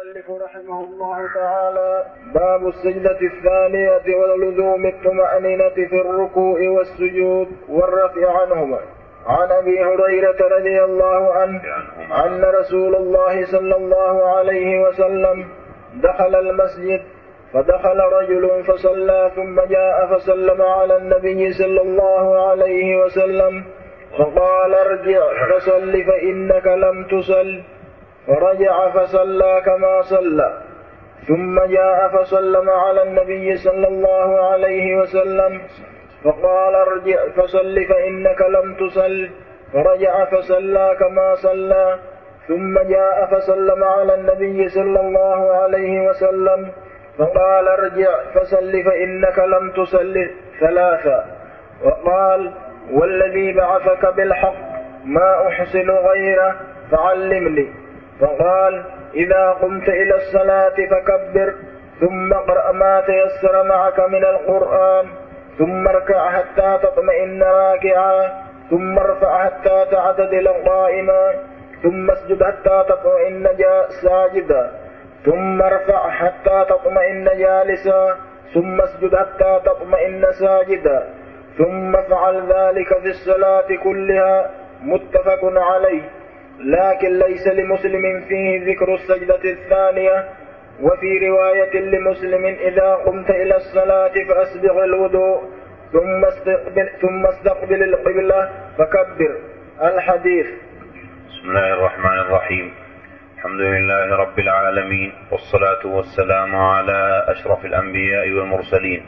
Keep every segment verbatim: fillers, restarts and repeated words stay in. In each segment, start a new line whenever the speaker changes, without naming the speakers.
المؤلف رحمه الله تعالى: باب السجدة الثانية ولزوم الطمأنينة في الركوع والسجود والرفع عنهما. عن أبي هريرة رضي الله عنه أن رسول الله صلى الله عليه وسلم دخل المسجد فدخل رجل فصلى ثم جاء فسلم على النبي صلى الله عليه وسلم فقال: ارجع فصل فإنك لم تصل. فرجع فصلى كما صلى ثم جاء فسلم على النبي صلى الله عليه وسلم فقال: ارجع فصل فإنك لم تصل. فرجع فصلى كما صلى ثم جاء فسلم على النبي صلى الله عليه وسلم فقال: ارجع فصل فإنك لم تصل ثلاثا. وقال: والذي بعثك بالحق ما أحسن غيره فعلمني. فقال: إذا قمت إلى الصلاة فكبر ثم اقرأ ما تيسر معك من القرآن ثم اركع حتى تطمئن راكعا ثم ارفع حتى تعتدل قائما ثم اسجد حتى تطمئن ساجدا ثم ارفع حتى تطمئن جالسا ثم اسجد حتى تطمئن ساجدا ثم افعل ذلك في الصلاة كلها. متفق عليه. لكن ليس لمسلم فيه ذكر السجدة الثانية. وفي رواية لمسلم: إذا قمت إلى الصلاة فأسبغ الوضوء ثم استقبل, ثم استقبل القبلة فكبر. الحديث.
بسم الله الرحمن الرحيم. الحمد لله رب العالمين، والصلاة والسلام على أشرف الأنبياء والمرسلين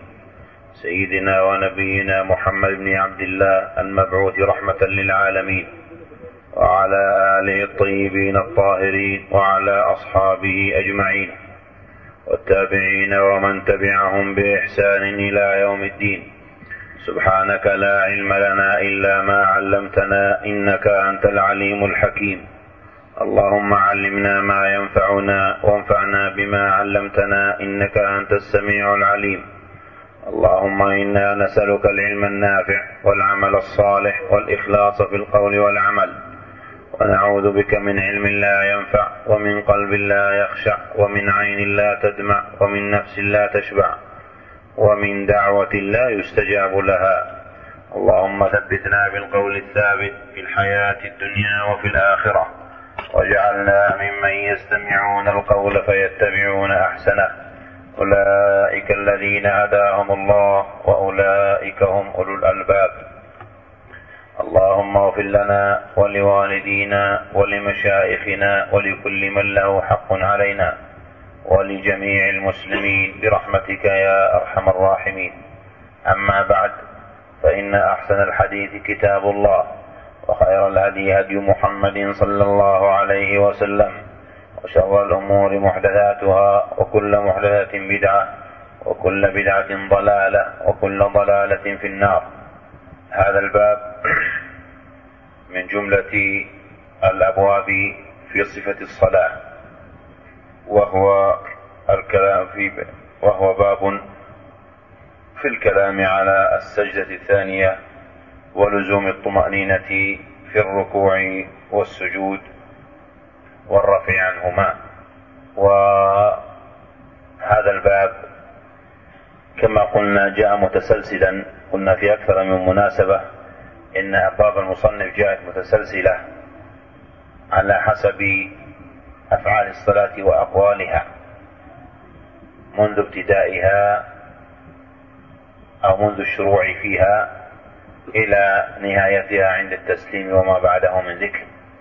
سيدنا ونبينا محمد بن عبد الله المبعوث رحمة للعالمين، وعلى آله الطيبين الطاهرين، وعلى أصحابه أجمعين، والتابعين ومن تبعهم بإحسان إلى يوم الدين. سبحانك لا علم لنا إلا ما علمتنا إنك أنت العليم الحكيم. اللهم علمنا ما ينفعنا وانفعنا بما علمتنا إنك أنت السميع العليم. اللهم إنا نسألك العلم النافع والعمل الصالح والإخلاص في القول والعمل، ونعوذ بك من علم لا ينفع ومن قلب لا يخشع ومن عين لا تدمع ومن نفس لا تشبع ومن دعوة لا يستجاب لها. اللهم ثبتنا بالقول الثابت في الحياة الدنيا وفي الآخرة، واجعلنا ممن يستمعون القول فيتبعون أحسنه. أولئك الذين هداهم الله وأولئك هم أولو الألباب. اللهم اغفر لنا ولوالدينا ولمشايخنا ولكل من له حق علينا ولجميع المسلمين برحمتك يا أرحم الراحمين. أما بعد، فإن أحسن الحديث كتاب الله، وخير الهدي هدي محمد صلى الله عليه وسلم، وشر الأمور محدثاتها، وكل محدثة بدعة، وكل بدعة ضلالة، وكل ضلالة في النار. هذا الباب من جملة الأبواب في صفة الصلاة، وهو الكلام في وهو باب في الكلام على السجدة الثانية ولزوم الطمأنينة في الركوع والسجود والرفع عنهما. وهذا الباب كما قلنا جاء متسلسلا، قلنا في أكثر من مناسبة إن أبواب المصنف جاءت متسلسلة على حسب أفعال الصلاة وأقوالها منذ ابتدائها أو منذ الشروع فيها إلى نهايتها عند التسليم وما بعده من ذكر.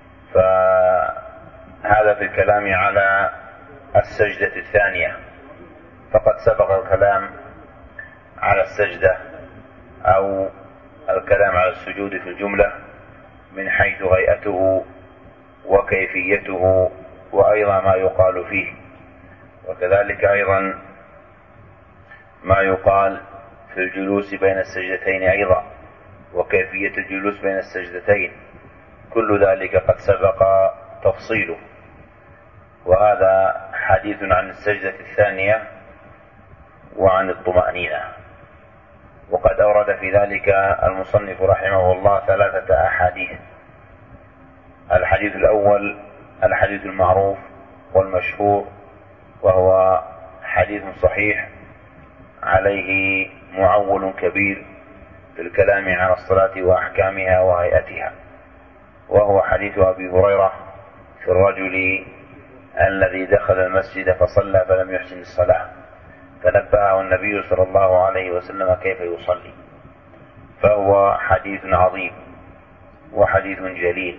فهذا في الكلام على السجدة الثانية. فقد سبق الكلام على السجدة أو الكلام على السجود في الجملة من حيث هيئته وكيفيته، وأيضا ما يقال فيه، وكذلك أيضا ما يقال في الجلوس بين السجدتين أيضا، وكيفية الجلوس بين السجدتين. كل ذلك قد سبق تفصيله. وهذا حديث عن السجدة الثانية وعن الطمأنينة. وقد أورد في ذلك المصنف رحمه الله ثلاثة أحاديث. الحديث الأول الحديث المعروف والمشهور وهو حديث صحيح عليه معول كبير في الكلام عن الصلاة وأحكامها وهيئتها، وهو حديث أبي هريرة في الرجل الذي دخل المسجد فصلى فلم يحسن الصلاة، فنبهه النبي صلى الله عليه وسلم كيف يصلي. فهو حديث عظيم وحديث جليل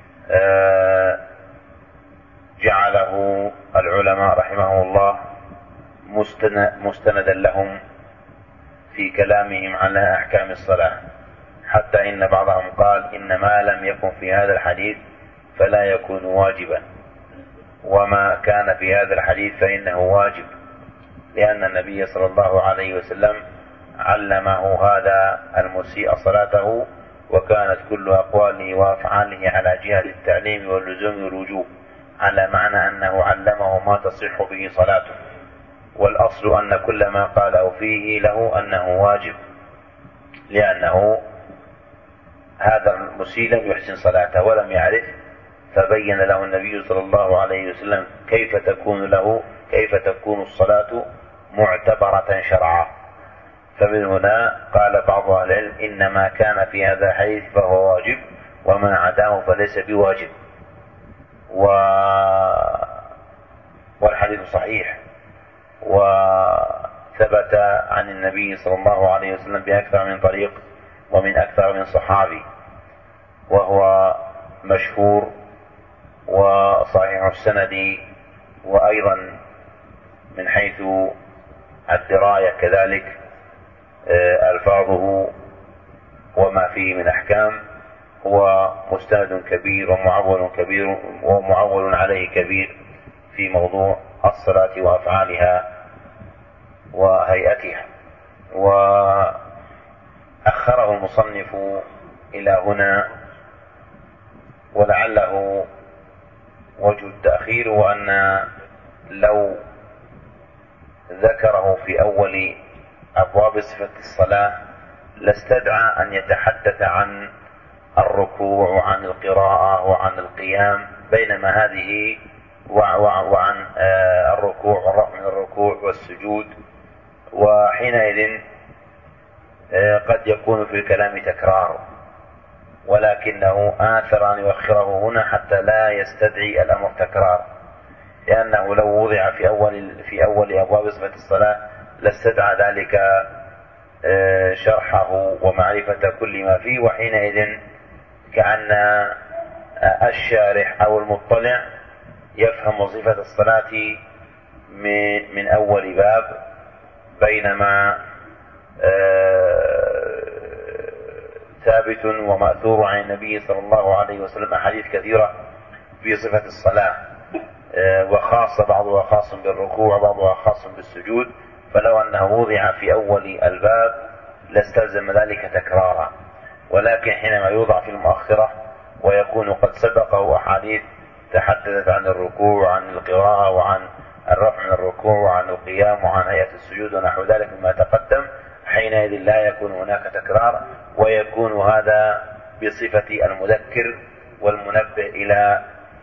جعله العلماء رحمهم الله مستندا لهم في كلامهم على أحكام الصلاة، حتى إن بعضهم قال إن ما لم يكن في هذا الحديث فلا يكون واجبا، وما كان في هذا الحديث فإنه واجب، لأن النبي صلى الله عليه وسلم علمه هذا المسيء صلاته، وكانت كل أقواله وأفعاله على جهة التعليم واللزوم والوجوب، على معنى أنه علمه ما تصح به صلاته، والأصل أن كل ما قاله فيه له أنه واجب، لأنه هذا المسيء لم يحسن صلاته ولم يعرف، فبين له النبي صلى الله عليه وسلم كيف تكون له كيف تكون الصلاة معتبرة شرعا. فمن هنا قال بعض أهل العلم إنما كان في هذا الحديث فهو واجب، وما عداه فليس بواجب. و... والحديث صحيح وثبت عن النبي صلى الله عليه وسلم بأكثر من طريق ومن أكثر من صحابي، وهو مشهور وصحيح السند، وأيضا من حيث الدراية كذلك ألفاظه وما فيه من أحكام هو مستند كبير ومعول كبير ومعول عليه كبير في موضوع الصلاة وأفعالها وهيئتها. وأخره المصنف إلى هنا، ولعله وجه التأخير وأن لو ذكره في أول أبواب صفة الصلاة لاستدعى أن يتحدث عن الركوع وعن القراءة وعن القيام، بينما هذه وعن الركوع والرفع من الركوع والسجود، وحينئذ قد يكون في الكلام تكرار، ولكنه آثر أن يؤخره هنا حتى لا يستدعي الأمر تكرار، لأنه لو وضع في أول في أول أبواب صفة الصلاة لاستدعى ذلك شرحه ومعرفة كل ما فيه، وحينئذ كأن الشارح أو المطلع يفهم صفة الصلاة من أول باب، بينما ثابت ومأثور عن النبي صلى الله عليه وسلم أحاديث كثيرة في صفة الصلاة، وخاصة بعضها خاص بالركوع وبعضها خاص بالسجود، فلو أنه وضع في أول الباب لاستلزم ذلك تكرارا، ولكن حينما يوضع في المؤخرة ويكون قد سبقه أحاديث تحدثت عن الركوع وعن القراءة وعن الرفع من الركوع وعن القيام وعن هيئة السجود ونحو ذلك مما تقدم، حينئذ لا يكون هناك تكرار، ويكون هذا بصفة المذكر والمنبه إلى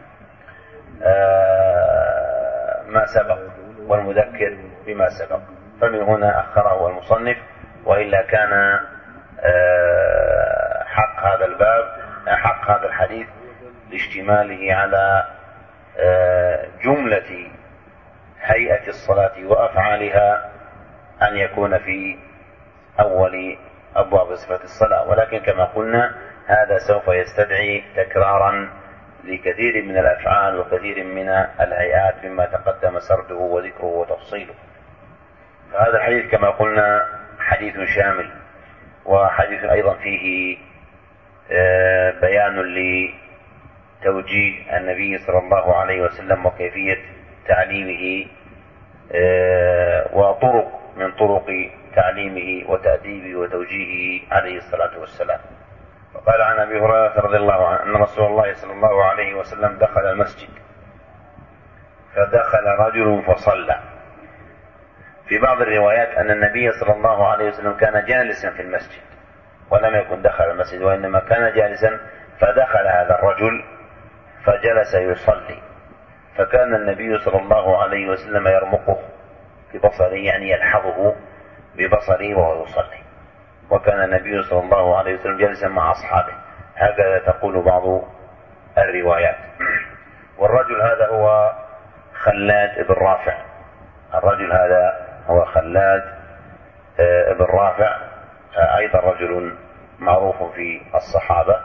ما سبق، والمذكر بما سبق. فمن هنا أخره المصنف، وإلا كان حق هذا الباب حق هذا الحديث لاشتماله على جملة هيئة الصلاة وأفعالها أن يكون في أول أبواب صفة الصلاة، ولكن كما قلنا هذا سوف يستدعي تكرارا لكثير من الأفعال وكثير من الهيئات مما تقدم سرده وذكره وتفصيله. فهذا الحديث كما قلنا حديث شامل، وحديث أيضا فيه بيان لتوجيه النبي صلى الله عليه وسلم وكيفية تعليمه وطرق من طرق تعليمه وتأديبه وتوجيهه عليه الصلاة والسلام. وقال عن أبي هريرة رضي الله عنه أن رسول الله صلى الله عليه وسلم دخل المسجد فدخل رجل فصلى. في بعض الروايات أن النبي صلى الله عليه وسلم كان جالسا في المسجد ولم يكن دخل المسجد، وإنما كان جالسا، فدخل هذا الرجل فجلس يصلي، فكان النبي صلى الله عليه وسلم يرمقه ببصره، يعني يلحظه ببصره وهو يصلي. وكان النبي صلى الله عليه وسلم جالسا مع أصحابه، هكذا تقول بعض الروايات. والرجل هذا هو خلاد بن رافع، الرجل هذا هو خلاد بن رافع، أيضا رجل معروف في الصحابة.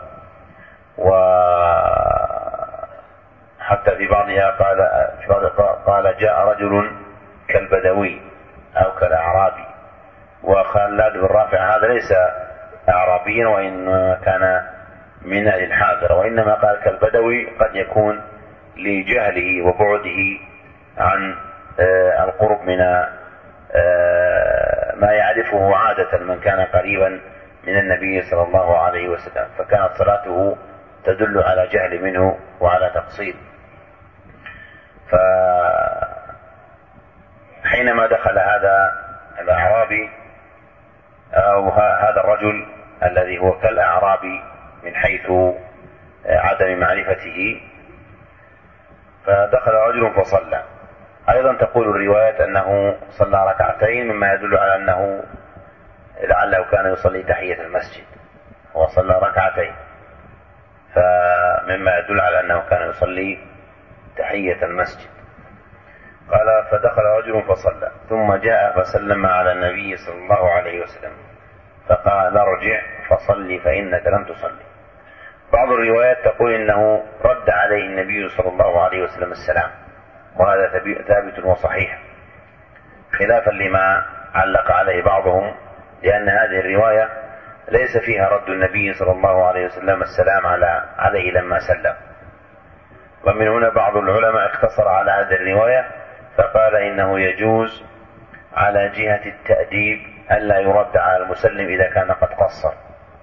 وحتى في بعضها قال في بعض قال جاء رجل كالبدوي أو كالأعرابي. وخلاد بن رافع هذا ليس أعرابيا وإن كان من أهل الحاضرة، وإنما قال كالبدوي قد يكون لجهله وبعده عن القرب من ما يعرفه عادة من كان قريبا من النبي صلى الله عليه وسلم، فكانت صلاته تدل على جهل منه وعلى تقصير. فحينما دخل هذا الأعرابي أو هذا الرجل الذي هو كالأعرابي من حيث عدم معرفته، فدخل رجل فصلى. أيضا تقول الرواية أنه صلى ركعتين، مما يدل على أنه لعله كان يصلي تحية المسجد، وصلى ركعتين، فمما يدل على أنه كان يصلي تحية المسجد. قال فدخل رجل فصلى ثم جاء فسلم على النبي صلى الله عليه وسلم فقال ارجع فصلي فإنك لم تصلي. بعض الروايات تقول إنه رد عليه النبي صلى الله عليه وسلم السلام، وهذا ثابت وصحيح خلافا لما علق عليه بعضهم، لأن هذه الرواية ليس فيها رد النبي صلى الله عليه وسلم السلام على عليه لما سلم. ومن هنا بعض العلماء اقتصر على هذه الرواية فقال إنه يجوز على جهة التأديب ألا يرد على المسلم إذا كان قد قصر.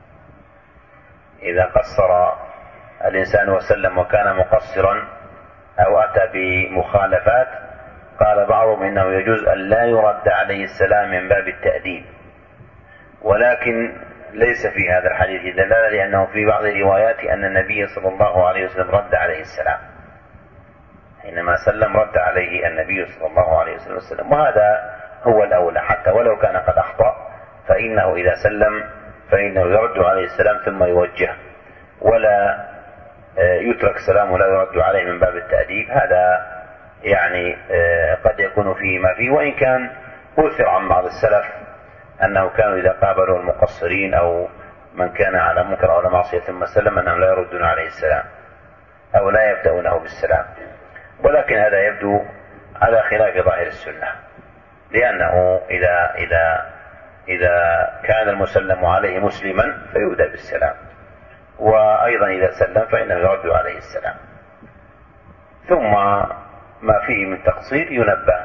إذا قصر الإنسان وسلم وكان مقصرا أو أتى بمخالفات، قال بعضهم إنه يجوز أن لا يرد عليه السلام من باب التأديب، ولكن ليس في هذا الحديث دلالة، لأنه في بعض الروايات أن النبي صلى الله عليه وسلم رد عليه السلام، حينما سلم رد عليه النبي صلى الله عليه وسلم، وهذا هو الأولى. حتى ولو كان قد أخطأ فإنه إذا سلم فإنه يرد عليه السلام ثم يوجه، ولا يترك سلام ولا يرد عليه من باب التأديب. هذا يعني قد يكون فيه ما فيه، وإن كان أثر عن بعض السلف أنه كانوا إذا قابلوا المقصرين أو من كان على منكر أو على معصية ثم سلم أنهم لا يردون عليه السلام أو لا يبدأونه بالسلام، ولكن هذا يبدو على خلاف ظاهر السنة، لأنه إذا إذا إذا كان المسلم عليه مسلما فيبدأ بالسلام، وأيضا إذا سلم فإنه يرد عليه السلام، ثم ما فيه من تقصير ينبه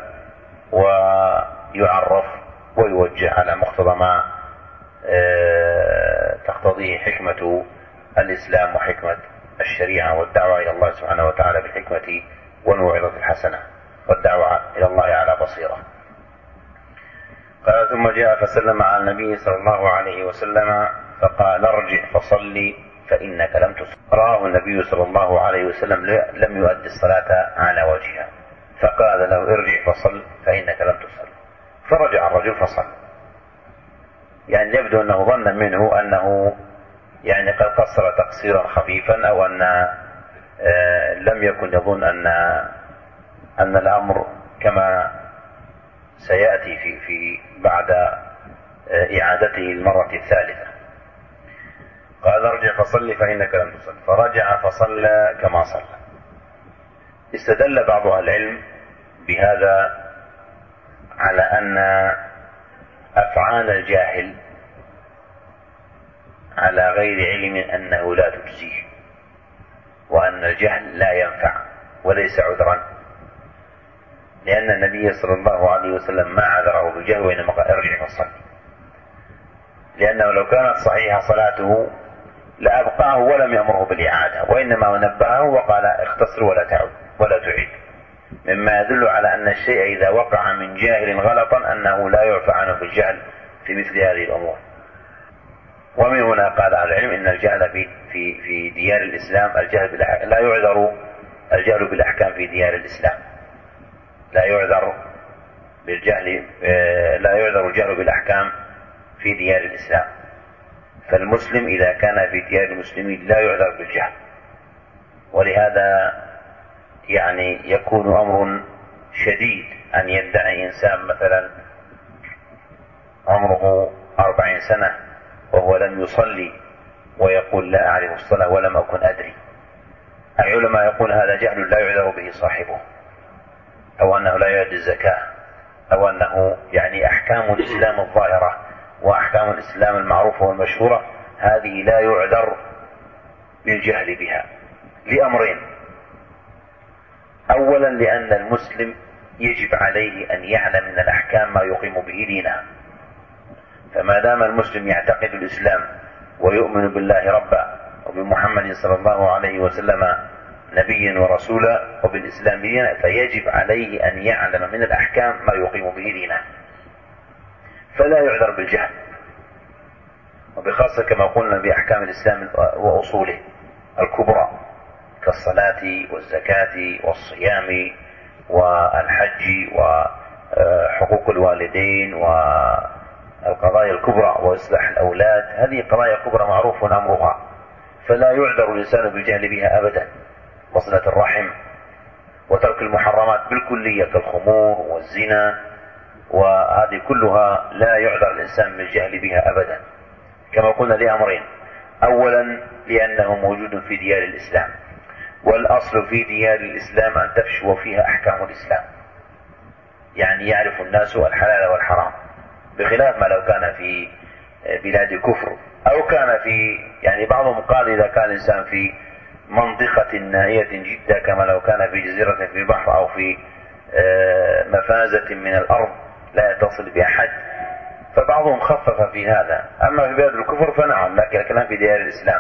ويعرف ويوجه على مقتضى ما تقتضيه حكمة الإسلام وحكمة الشريعة والدعوة إلى الله سبحانه وتعالى بالحكمة والموعظة الحسنة والدعوة إلى الله على بصيرة. قال ثم جاء فسلم على النبي صلى الله عليه وسلم فقال ارجع فصلي فإنك لم تصل. رآه النبي صلى الله عليه وسلم لم يؤدي الصلاة على وجهها، فقال له ارجع فصل فإنك لم تصل، فرجع الرجل فصل. يعني يبدو أنه ظن منه أنه يعني قد قصر تقصيرا خفيفا، أو أن لم يكن يظن أن أن الأمر كما سيأتي في في بعد إعادته المرة الثالثة. قال ارجع فصل فإنك لم تصل، فرجع فصلى كما صلى. استدل بعض أهل العلم بهذا على أن أفعال الجاهل على غير علم أنه لا تجزيه، وأن الجهل لا ينفع وليس عذرا، لأن النبي صلى الله عليه وسلم ما عذره بالجهل، وإنما قال ارجع فصل، لأنه لو كانت صحيحة صلاته لأبقاه ولم يأمره بالإعادة، وإنما نبهه وقال اختصر ولا تعد ولا تعيد، مما يدل على أن الشيء إذا وقع من جاهل غلطا أنه لا يعفى عنه في الجهل في مثل هذه الأمور. ومن هنا قال أهل العلم إن الجهل في في في ديار الإسلام الجهل لا يعذر الجهل بالأحكام في ديار الإسلام، لا يعذر بالجهل لا يعذر الجهل بالأحكام في ديار الإسلام. فالمسلم إذا كان في ديار المسلمين لا يعذر بالجهل، ولهذا يعني يكون أمر شديد أن يدعي إنسان مثلا عمره أربعين سنة وهو لم يصلي ويقول لا أعرف الصلاة ولم أكن أدري. العلماء يقول هذا جهل لا يعذر به صاحبه، أو أنه لا يؤدي الزكاة، أو أنه يعني أحكام الإسلام الظاهرة وأحكام الإسلام المعروفة والمشهورة هذه لا يعذر بالجهل بها لأمرين: أولا لأن المسلم يجب عليه أن يعلم من الأحكام ما يقيم به دينه، فما دام المسلم يعتقد الإسلام ويؤمن بالله ربا وبمحمد صلى الله عليه وسلم نبيا ورسولا وبالإسلام دينا، فيجب عليه أن يعلم من الأحكام ما يقيم به دينه، فلا يعذر بالجهل، وبخاصة كما قلنا بأحكام الإسلام وأصوله الكبرى كالصلاة والزكاة والصيام والحج وحقوق الوالدين والقضايا الكبرى وإصلاح الأولاد. هذه قضايا كبرى معروف أمرها، فلا يعذر الإنسان بالجهل بها أبدا. وصلة الرحم وترك المحرمات بالكلية كالخمور والزنا، وهذه كلها لا يعذر الإنسان بالجهل بها أبدا، كما قلنا لأمرين: أولا لأنه موجود في ديار الإسلام، والأصل في ديار الإسلام أن تفشو فيها أحكام الإسلام، يعني يعرف الناس الحلال والحرام، بخلاف ما لو كان في بلاد كفر أو كان في يعني بعضهم قال إذا كان الإنسان في منطقة نائية جدا كما لو كان في جزيرة في البحر أو في مفازة من الأرض لا يتصل بأحد، فبعضهم خفف في هذا. أما في بلاد الكفر فنعم، لكن الكلام في ديار الإسلام.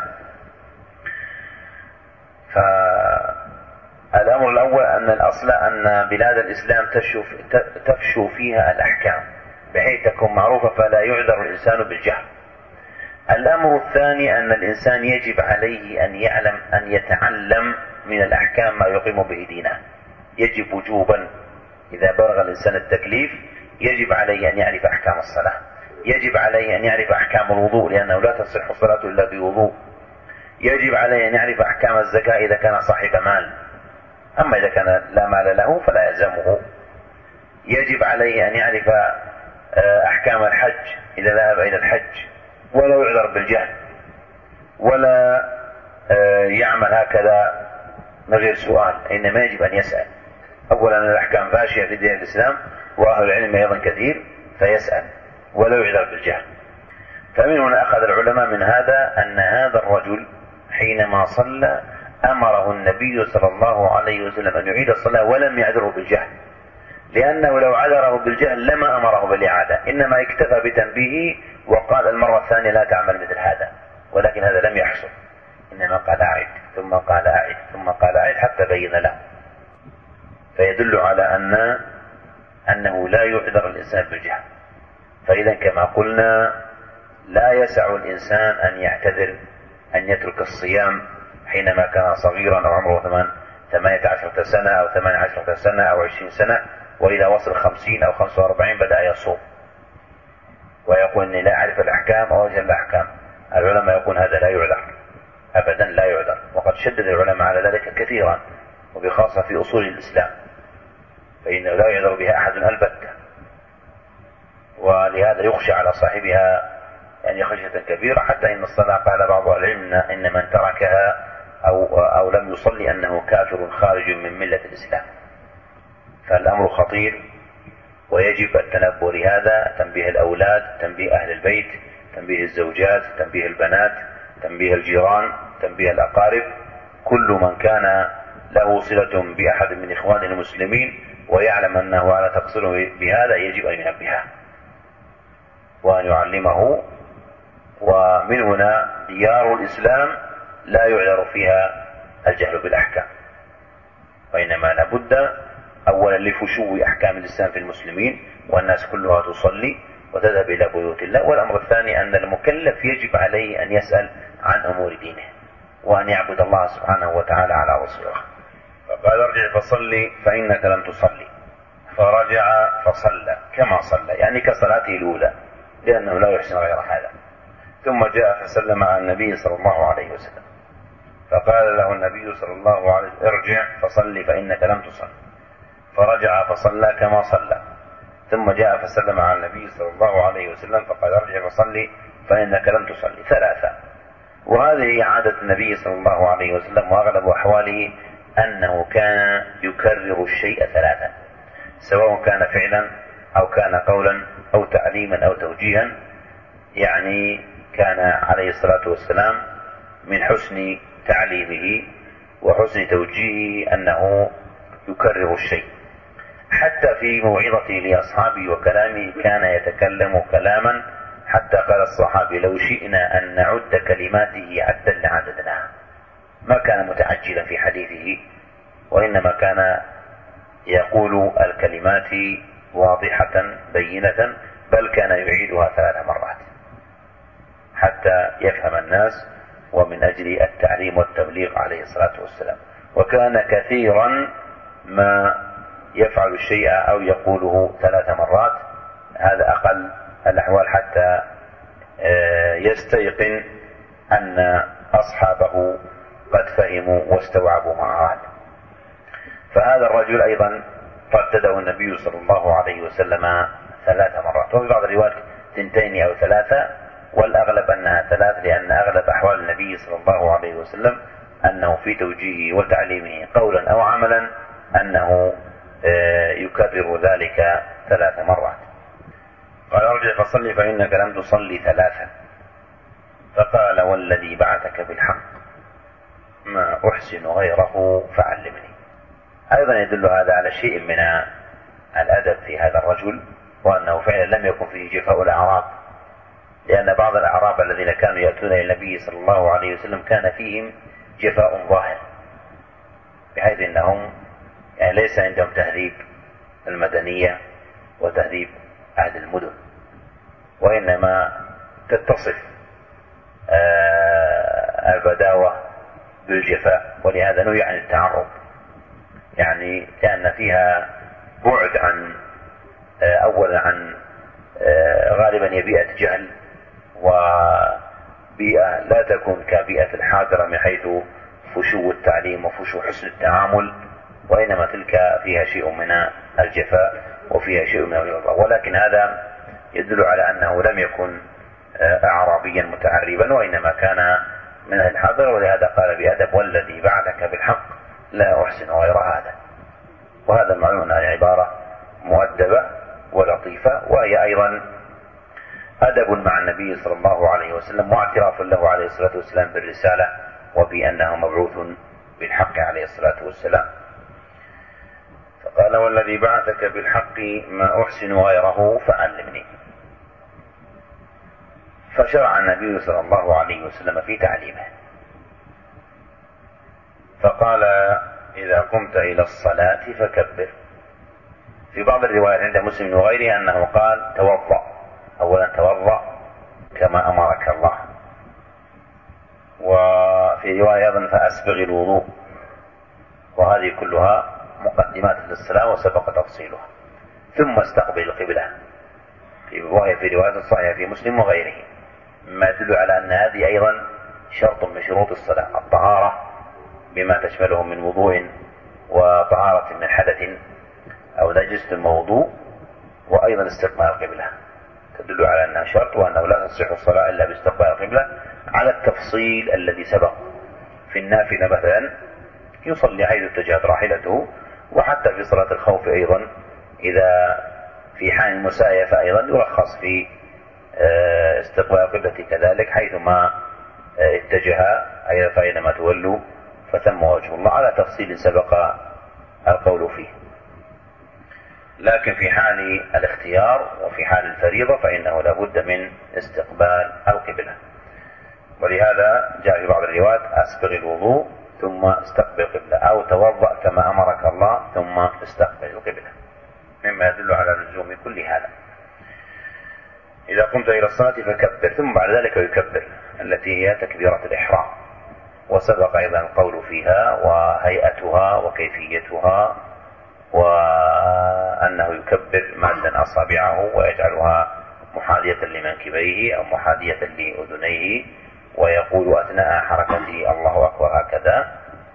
فالأمر الأول أن الأصل أن بلاد الإسلام تفشو فيها الأحكام بحيث تكون معروفة فلا يعذر الإنسان بالجهل. الأمر الثاني أن الإنسان يجب عليه أن يعلم أن يتعلم من الأحكام ما يقيم به دينه، يجب وجوبا إذا بلغ الإنسان التكليف يجب عليه أن يعرف أحكام الصلاة، يجب عليه أن يعرف أحكام الوضوء لأنه لا تصح الصلاة إلا بوضوء، يجب عليه أن يعرف أحكام الزكاة إذا كان صاحب مال، أما إذا كان لا مال له فلا يلزمه، يجب عليه أن يعرف أحكام الحج إذا ذهب إلى الحج، ولا يعذر بالجهل، ولا يعمل هكذا من غير سؤال، إنما يجب أن يسأل. أولا الأحكام فاشية في دين الإسلام وأهل العلم أيضا كثير، فيسأل ولا يعذر بالجهل. فمن هنا أخذ العلماء من هذا أن هذا الرجل حينما صلى أمره النبي صلى الله عليه وسلم أن يعيد الصلاة ولم يعذره بالجهل، لأنه لو عذره بالجهل لما أمره بالإعادة، إنما اكتفى بتنبيهه وقال المرة الثانية لا تعمل مثل هذا، ولكن هذا لم يحصل، إنما قال أعد ثم قال أعد ثم قال أعد حتى بين له، فيدل على أن أنه لا يعذر الإنسان بالجهل. فإذا كما قلنا لا يسع الإنسان أن يعتذر أن يترك الصيام حينما كان صغيرا أو عمره ثمانية عشرة سنة أو ثمان عشرة سنة أو عشرين سنة، وإذا وصل خمسين أو خمسة وأربعين بدأ يصوم ويقول إني لا أعرف الأحكام أو أجل الأحكام. العلماء يقول هذا لا يعذر أبدا، لا يعذر، وقد شدد العلماء على ذلك كثيرا، وبخاصة في أصول الإسلام، فإنه لا يعذر بها أحد البتة، ولهذا يخشى على صاحبها يعني خشية كبيرة، حتى إن الصلاة قال بعض العلم إن من تركها أو, أو لم يصلي أنه كافر خارج من ملة الإسلام. فالأمر خطير ويجب التنبه لهذا، تنبيه الأولاد، تنبيه أهل البيت، تنبيه الزوجات، تنبيه البنات، تنبيه الجيران، تنبيه الأقارب، كل من كان له صلة بأحد من إخوانه المسلمين ويعلم أنه على تقصيره بهذا يجب أن ينبهه وأن يعلمه. ومن هنا ديار الإسلام لا يعذر فيها الجهل بالأحكام، وإنما لابد أولا لفشو أحكام الإسلام في المسلمين والناس كلها تصلي وتذهب إلى بيوت الله، والأمر الثاني أن المكلف يجب عليه أن يسأل عن أمور دينه وأن يعبد الله سبحانه وتعالى على بصيرة. فقال ارجع فصلي فإنك لم تصلي. فرجع فصلى كما صلى، يعني كصلاته الأولى، لأنه لا يحسن غير هذا. ثم جاء فسلم على النبي صلى الله عليه وسلم، فقال له النبي صلى الله عليه وسلم ارجع فصلي فإنك لم تصل. فرجع فصلى كما صلى. ثم جاء فسلم على النبي صلى الله عليه وسلم، فقال ارجع فصلي فإنك لم تصلي ثلاثة. وهذه عادة النبي صلى الله عليه وسلم، وأغلب أحواله أنه كان يكرر الشيء ثلاثا، سواء كان فعلا أو كان قولا أو تعليما أو توجيها. يعني كان عليه الصلاة والسلام من حسن تعليمه وحسن توجيهه أنه يكرر الشيء. حتى في موعظته لأصحابه وكلامه كان يتكلم كلاما حتى قال الصحابي لو شئنا أن نعد كلماته عدا لعددناها. ما كان متعجلا في حديثه، وإنما كان يقول الكلمات واضحة بينة، بل كان يعيدها ثلاث مرات حتى يفهم الناس، ومن أجل التعليم والتبليغ عليه الصلاة والسلام. وكان كثيرا ما يفعل الشيء أو يقوله ثلاث مرات، هذا أقل الأحوال، حتى يستيقن أن أصحابه قد فهموا واستوعبوا ما أراد. فهذا الرجل أيضا ردده النبي صلى الله عليه وسلم ثلاث مرات، وفي بعض الروايات ثنتين أو ثلاثة، والأغلب أنها ثلاث، لأن أغلب أحوال النبي صلى الله عليه وسلم أنه في توجيهه وتعليمه قولا أو عملا أنه يكرر ذلك ثلاث مرات. قال ارجع فصلي فإنك لم تصلي ثلاثا. فقال والذي بعثك بالحق ما أحسن غيره فعلمني. أيضا يدل هذا على شيء من الأدب في هذا الرجل، وأنه فعلا لم يكن فيه جفاء الأعراب، لأن بعض الأعراب الذين كانوا يأتون إلى النبي صلى الله عليه وسلم كان فيهم جفاء ظاهر، بحيث أنهم يعني ليس عندهم تهذيب المدنية وتهذيب أهل المدن، وإنما تتصف البداوة بالجفاء، ولهذا نهي عن التعرض، يعني لأن فيها بعد عن أولا عن غالبا هي بيئة جهل، وبيئة لا تكون كبيئة الحاضرة من حيث فشو التعليم وفشو حسن التعامل، وإنما تلك فيها شيء من الجفاء وفيها شيء من الغلظة. ولكن هذا يدل على أنه لم يكن أعرابيا متعربا، وإنما كان من الحاضر، ولهذا قال بأدب والذي بعدك بالحق لا أحسن غير هذا. وهذا المعلوم أنها عبارة مؤدبة ولطيفة، وهي أيضا أدب مع النبي صلى الله عليه وسلم، واعتراف له عليه الصلاة والسلام بالرسالة وبأنه مبعوث بالحق عليه الصلاة والسلام. فقال والذي بعثك بالحق ما أحسن غيره فعلمني. فشرع النبي صلى الله عليه وسلم في تعليمه، فقال إذا قمت إلى الصلاة فكبر. في بعض الروايات عند مسلم وغيره أنه قال توضأ، أولا توضأ كما أمرك الله. وفي رواية أيضا فأسبغ الوضوء. وهذه كلها مقدمات للصلاة وسبق تفصيلها. ثم استقبل القبلة، وهي في رواية صحيحة في مسلم وغيره، ما يدل على أن هذه أيضا شرط من شروط الصلاة، الطهارة بما تشمله من وضوء وطهارة من حدث أو نجس موضوع، وأيضا استقبال القبلة تدل على أنها شرط، وأنه لا تصح الصلاة إلا باستقبال القبلة، على التفصيل الذي سبق. في النافلة مثلا يصلي حيث اتجهت راحلته، وحتى في صلاة الخوف أيضا إذا في حال المسايفة أيضا يرخص في استقبال القبلة كذلك، حيثما اتجه أيضا فأينما تولوا فثم وجه الله، على تفصيل سبق القول فيه. لكن في حال الاختيار وفي حال الفريضة فإنه لا بد من استقبال القبلة. ولهذا جاء في بعض الروايات أسبغ الوضوء ثم استقبل القبلة، أو توضأ كما أمرك الله ثم استقبل القبلة، مما يدل على لزوم كل هذا. إذا قمت إلى الصلاة فكبر، ثم بعد ذلك يكبر، التي هي تكبيرة الإحرام. وسبق أيضا القول فيها وهيئتها وكيفيتها، وأنه يكبر مادا أصابعه ويجعلها محاذية لمنكبيه أو محاذية لأذنيه، ويقول أثناء حركته الله أكبر هكذا،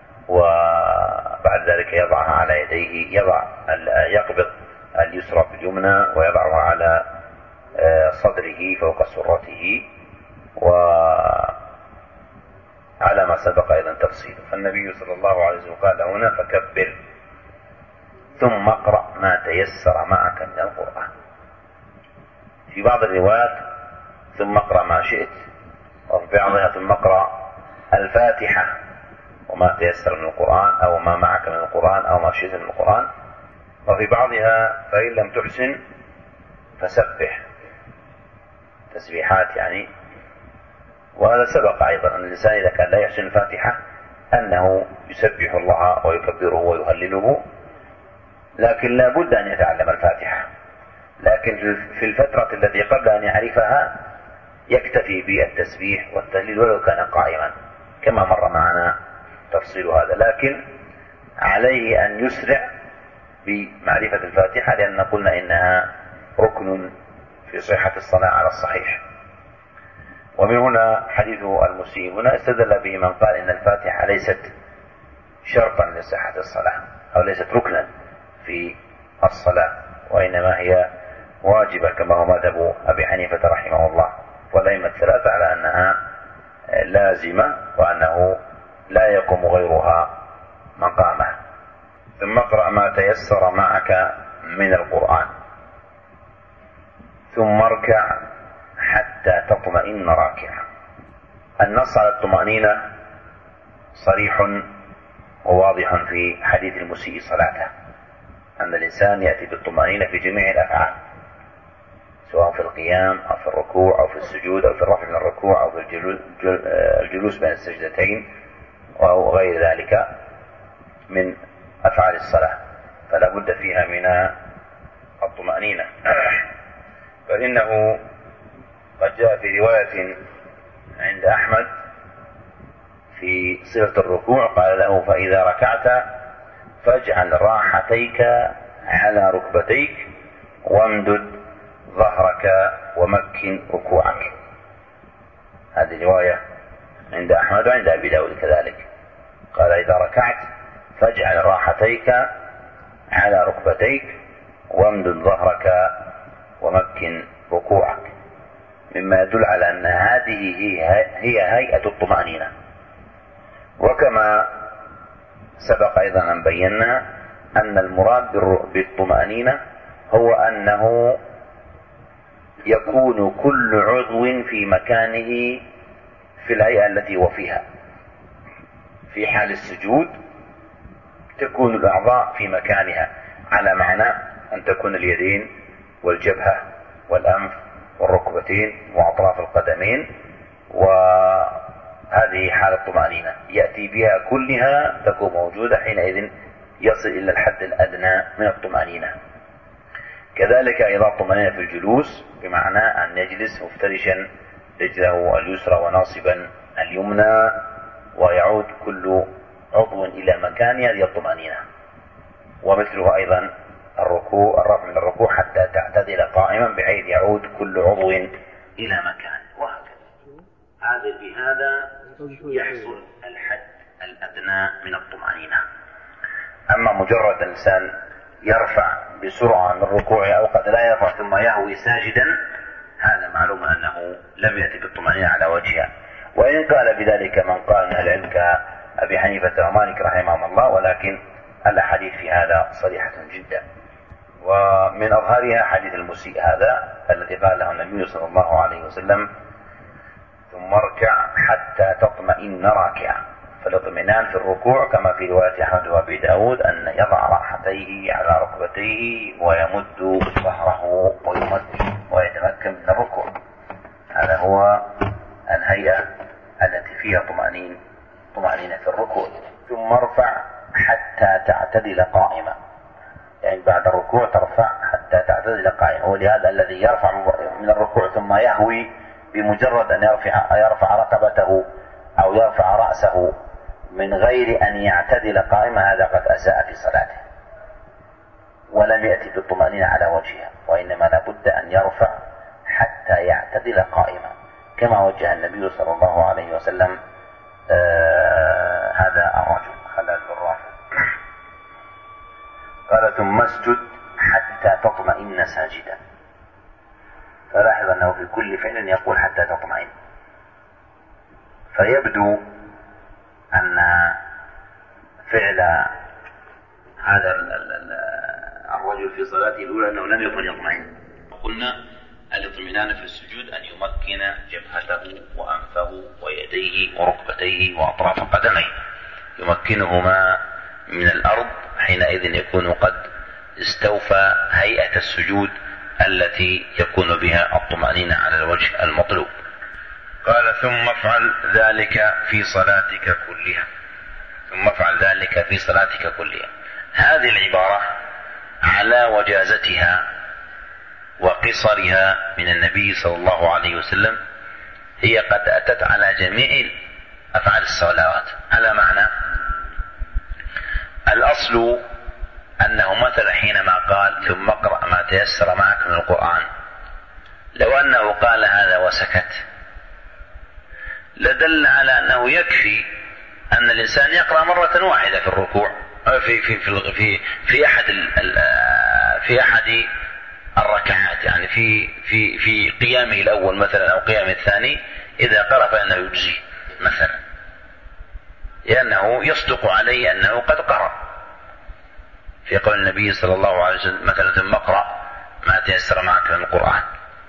وبعد ذلك يضعها على يديه، يضع يقبض اليسرى باليمنى ويضعها على صدره فوق سرته، وعلى ما سبق أيضا تفصيله. فالنبي صلى الله عليه وسلم قال هنا فكبر ثم اقرأ ما تيسر معك من القرآن. في بعض الروايات ثم اقرأ ما شئت، وفي بعضها ثم اقرأ الفاتحة وما تيسر من القرآن، أو ما معك من القرآن، أو ما شئت من القرآن. وفي بعضها فإن لم تحسن فسبح، تسبيحات يعني. وهذا سبق أيضا أن الإنسان إذا كان لا يحسن الفاتحة أنه يسبح الله ويكبره ويهلله، لكن لا بد أن يتعلم الفاتحة. لكن في الفترة التي قبل أن يعرفها يكتفي بالتسبيح والتهليل ولو كان قائما، كما مر معنا تفصيل هذا. لكن عليه أن يسرع بمعرفة الفاتحة، لأن قلنا إنها ركن في صحة الصلاة على الصحيح. ومن هنا حديث المسيء هنا استدل به من قال إن الفاتحة ليست شرطا لصحة الصلاة أو ليست ركنا في الصلاة، وإنما هي واجبة كما هو مذهب أبي حنيفة رحمه الله والأئمة الثلاثة على أنها لازمة وأنه لا يقوم غيرها مقامه. ثم اقرأ ما تيسر معك من القرآن ثم اركع حتى تطمئن راكعا. النص على الطمأنينة صريح وواضح في حديث المسيء صلاته، أن الإنسان يأتي بالطمأنينة في جميع الأفعال، سواء في القيام أو في الركوع أو في السجود أو في الرفع من الركوع أو في الجلوس بين السجدتين أو غير ذلك من أفعال الصلاة، فلا بد فيها من الطمأنينة. فإنه قد جاء في رواية عند أحمد في صفة الركوع قال له فإذا ركعت فاجعل راحتيك على ركبتيك وامدد ظهرك ومكن ركوعك. هذه رواية عند أحمد وعند أبي داود كذلك. قال إذا ركعت فاجعل راحتيك على ركبتيك وامدد ظهرك ومكن ركوعك، مما يدل على أن هذه هي هيئة الطمأنينة. وكما سبق أيضا أن بينا أن المراد بالطمأنينة هو أنه يكون كل عضو في مكانه في الهيئة التي هو فيها. في حال السجود تكون الأعضاء في مكانها على معنى أن تكون اليدين والجبهة والأنف والركبتين وأطراف القدمين، وهذه حالة الطمأنينة يأتي بها كلها تكون موجودة، حينئذ يصل إلى الحد الأدنى من الطمأنينة. كذلك أيضا الطمأنينة في الجلوس بمعنى أن يجلس مفترشا رجله اليسرى وناصبا اليمنى ويعود كل عضو إلى مكانه، هذه الطمأنينة. ومثلها أيضا الركوع، الرفع من الركوع حتى تعتدل قائما بحيث يعود كل عضو إلى مكانه، وهكذا. هذا بهذا يحصل الحد الأدنى من الطمأنينة. أما مجرد الإنسان يرفع بسرعة من الركوع أو قد لا يرفع ثم يهوي ساجدا، هذا معلوم أنه لم يأتي بالطمأنينة على وجهها. وإن قال بذلك من قال من العلم كأبي حنيفة ومالك رحمهم الله، ولكن الأحاديث في هذا صريحة جدا. ومن أظهرها حديث المسيء هذا الذي قال له النبي صلى الله عليه وسلم ثم اركع حتى تطمئن راكعا. فالاطمئنان في الركوع كما في رواية أحمد وأبي داود أن يضع راحتيه على ركبتيه ويمد ظهره ويمد ويتمكن من الركوع. هذا هو الهيئة التي فيها طمأنين طمأنينة في الركوع. ثم ارفع حتى تعتدل قائما، يعني بعد الركوع ترفع حتى تعتدل قائما. ولهذا الذي يرفع من الركوع ثم يهوي بمجرد أن يرفع, يرفع رقبته أو يرفع رأسه من غير أن يعتدل قائما هذا قد أساء في صلاته ولم يأتي بالطمأنينة على وجهها، وإنما لابد أن يرفع حتى يعتدل قائما كما وجه النبي صلى الله عليه وسلم آه هذا الرجل خلال الرافع. قال ثم اسجد حتى تطمئن ساجدا، فلاحظ أنه في كل فعل يقول حتى تطمئن، فيبدو أن فعل هذا الرجل في صلاته الأولى أنه لم يكن يطمئن. قلنا الاطمئنان في السجود أن يمكن جبهته وأنفه ويديه وركبتيه وأطراف قدميه، يمكنهما من الأرض، حينئذ يكون قد استوفى هيئة السجود التي يكون بها الطمأنينة على الوجه المطلوب. قال ثم افعل ذلك في صلاتك كلها، ثم افعل ذلك في صلاتك كلها. هذه العبارة على وجازتها وقصرها من النبي صلى الله عليه وسلم هي قد أتت على جميع أفعال الصلوات على معنى. الأصل أنه مثل حينما قال ثم اقرأ ما تيسر معك من القرآن، لو أنه قال هذا وسكت لدل على أنه يكفي أن الإنسان يقرأ مرة واحدة في الركوع في في في في, في أحد في أحد الركعات، يعني في في في قيامه الأول مثلا أو قيامه الثاني إذا قرأ فإنه يجزي مثلا، لأنه يصدق عليه أنه قد قرأ في قول النبي صلى الله عليه وسلم مثلا ثم اقرأ ما تيسر معك من القرآن،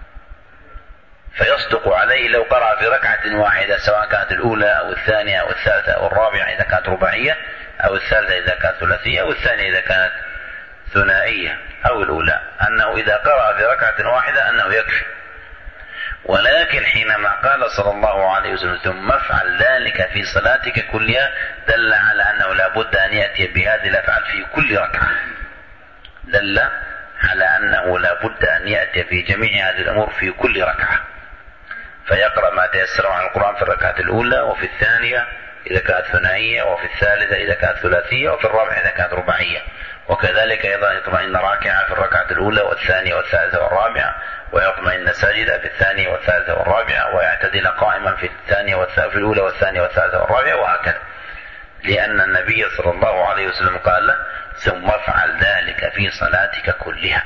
فيصدق عليه لو قرأ في ركعة واحدة سواء كانت الأولى أو الثانية أو الثالثة أو الرابعة إذا كانت رباعية، أو الثالثة إذا كانت ثلاثية، أو الثانية إذا كانت ثنائية، أو الأولى، أنه إذا قرأ في ركعة واحدة أنه يكفي. ولكن حينما قال صلى الله عليه وسلم ثم افعل ذلك في صلاتك كلها دل على أنه لا بد أن يأتي بهذه الأفعال في كل ركعة، دل على أنه لا بد أن يأتي في جميع هذه الأمور في كل ركعة، فيقرأ ما تيسر عن القرآن في الركعة الأولى وفي الثانية إذا كانت ثنائية وفي الثالثة إذا كانت ثلاثية وفي الرابعة إذا كانت رباعية، وكذلك أيضا يطمئن راكعا في الركعة الأولى والثانية والثالثة والرابعة، ويطمئن ساجدا في الثانية والثالثة والرابعة، ويعتدل قائما في الثانية والثالثة في الأولى والثانية والثالثة والرابعة، وهكذا، لأن النبي صلى الله عليه وسلم قال له ثم افعل ذلك في صلاتك كلها،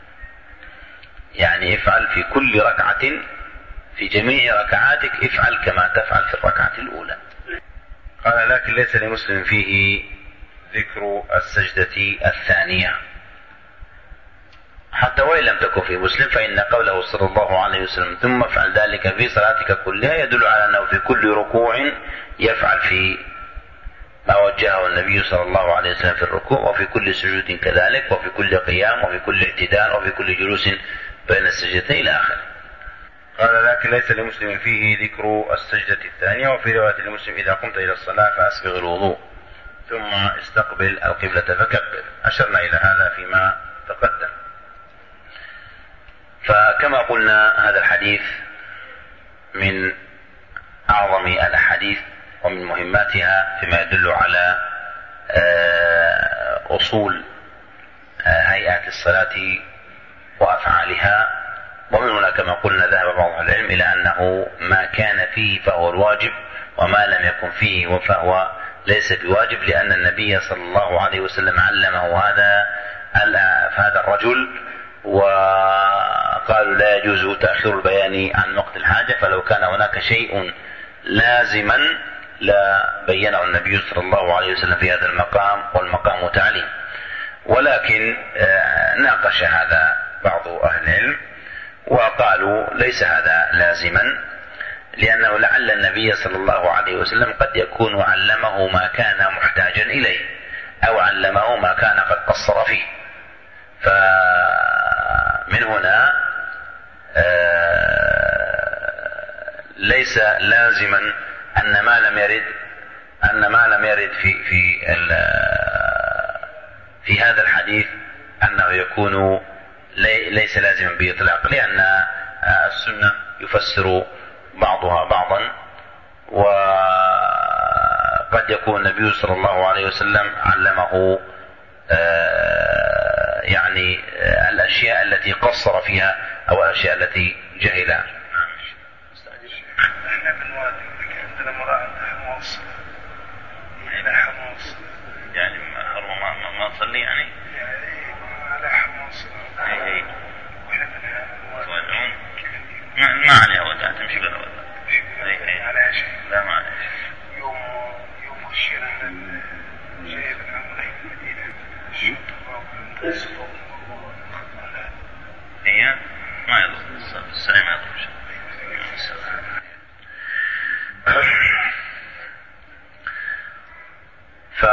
يعني افعل في كل ركعة في جميع ركعاتك افعل كما تفعل في الركعة الأولى. قال لكن ليس لمسلم فيه ذكر السجدة الثانية، حتى وإن لم تكن في مسلم فإن قوله صلى الله عليه وسلم ثم افعل ذلك في صلاتك كلها يدل على أنه في كل ركوع يفعل في ما وجهه النبي صلى الله عليه وسلم في الركوع، وفي كل سجود كذلك، وفي كل قيام، وفي كل اعتدال، وفي كل جلوس بين السجدتين إلى آخره. قال لكن ليس لمسلم فيه ذكر السجدة الثانية، وفي رواية لمسلم إذا قمت إلى الصلاة فأسبغ الوضوء ثم استقبل القبلة فكبر. أشرنا إلى هذا فيما تقدم. فكما قلنا هذا الحديث من أعظم الأحاديث ومن مهماتها فيما يدل على أصول هيئات الصلاة وأفعالها، ومن هنا كما قلنا ذهب بعض العلم إلى أنه ما كان فيه فهو الواجب، وما لم يكن فيه فهو ليس بواجب، لأن النبي صلى الله عليه وسلم علمه هذا هذا الرجل، وقالوا لا يجوز تأخير البيان عن وقت الحاجة، فلو كان هناك شيء لازما لا بينه النبي صلى الله عليه وسلم في هذا المقام، والمقام تعليم. ولكن ناقش هذا بعض أهل العلم وقالوا ليس هذا لازما، لأنه لعل النبي صلى الله عليه وسلم قد يكون علمه ما كان محتاجا إليه، أو علمه ما كان قد قصر فيه، فمن هنا ليس لازما أن ما لم يرد أن ما لم يرد في في في هذا الحديث أنه يكون ليس لازما بإطلاق، لأن السنة يفسر بعضها بعضا، و قد يكون النبي صلى الله عليه وسلم علمه يعني الأشياء التي قصر فيها أو الأشياء التي جهلها.
احنا بالوادي عندنا مرأة عندها حمص إلى حمص
يعني ما ما ما تصلي يعني
يعني على حمص
اي اي
واحنا منها
تولعون ما ما عليها وداع تمشي بلا وداع اي اي
على شيء
لا ما عليها
يوم يوم الشيء شيء بالعمل المدينة الشرطة
هي ما يضر السلام ما يضر ف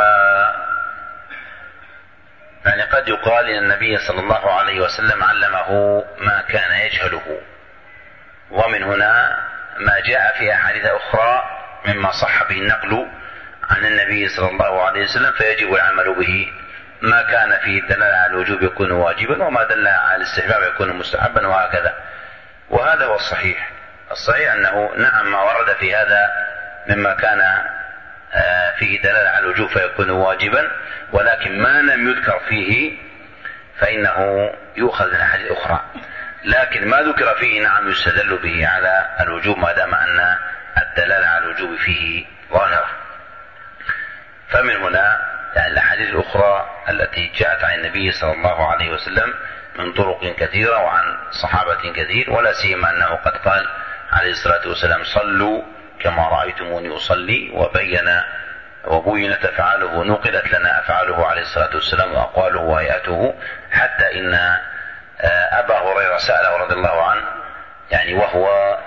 يعني قد يقال إن النبي صلى الله عليه وسلم علمه ما كان يجهله، ومن هنا ما جاء في أحاديث أخرى مما صح به النقل عن النبي صلى الله عليه وسلم فيجب العمل به. ما كان فيه الدلالة على الوجوب يكون واجبا، وما دل على الاستحباب يكون مستحبا، وهكذا. وهذا هو الصحيح. الصحيح أنه نعم ما ورد في هذا مما كان فيه دلالة على الوجوب فيكون واجبا، ولكن ما لم يذكر فيه فإنه يؤخذ من أحاديث أخرى. لكن ما ذكر فيه نعم يستدل به على الوجوب ما دام أن الدلالة على الوجوب فيه ظاهرة. فمن هنا يعني الأحاديث الأخرى التي جاءت عن النبي صلى الله عليه وسلم من طرق كثيرة وعن صحابة كثير، ولا سيما أنه قد قال عليه الصلاة والسلام صلوا كما رأيتموني أصلي، وبين وبينت أفعاله، نقلت لنا أفعاله عليه الصلاة والسلام وأقواله وهيئته، حتى إن أبا هريرة سأله رضي الله عنه يعني وهو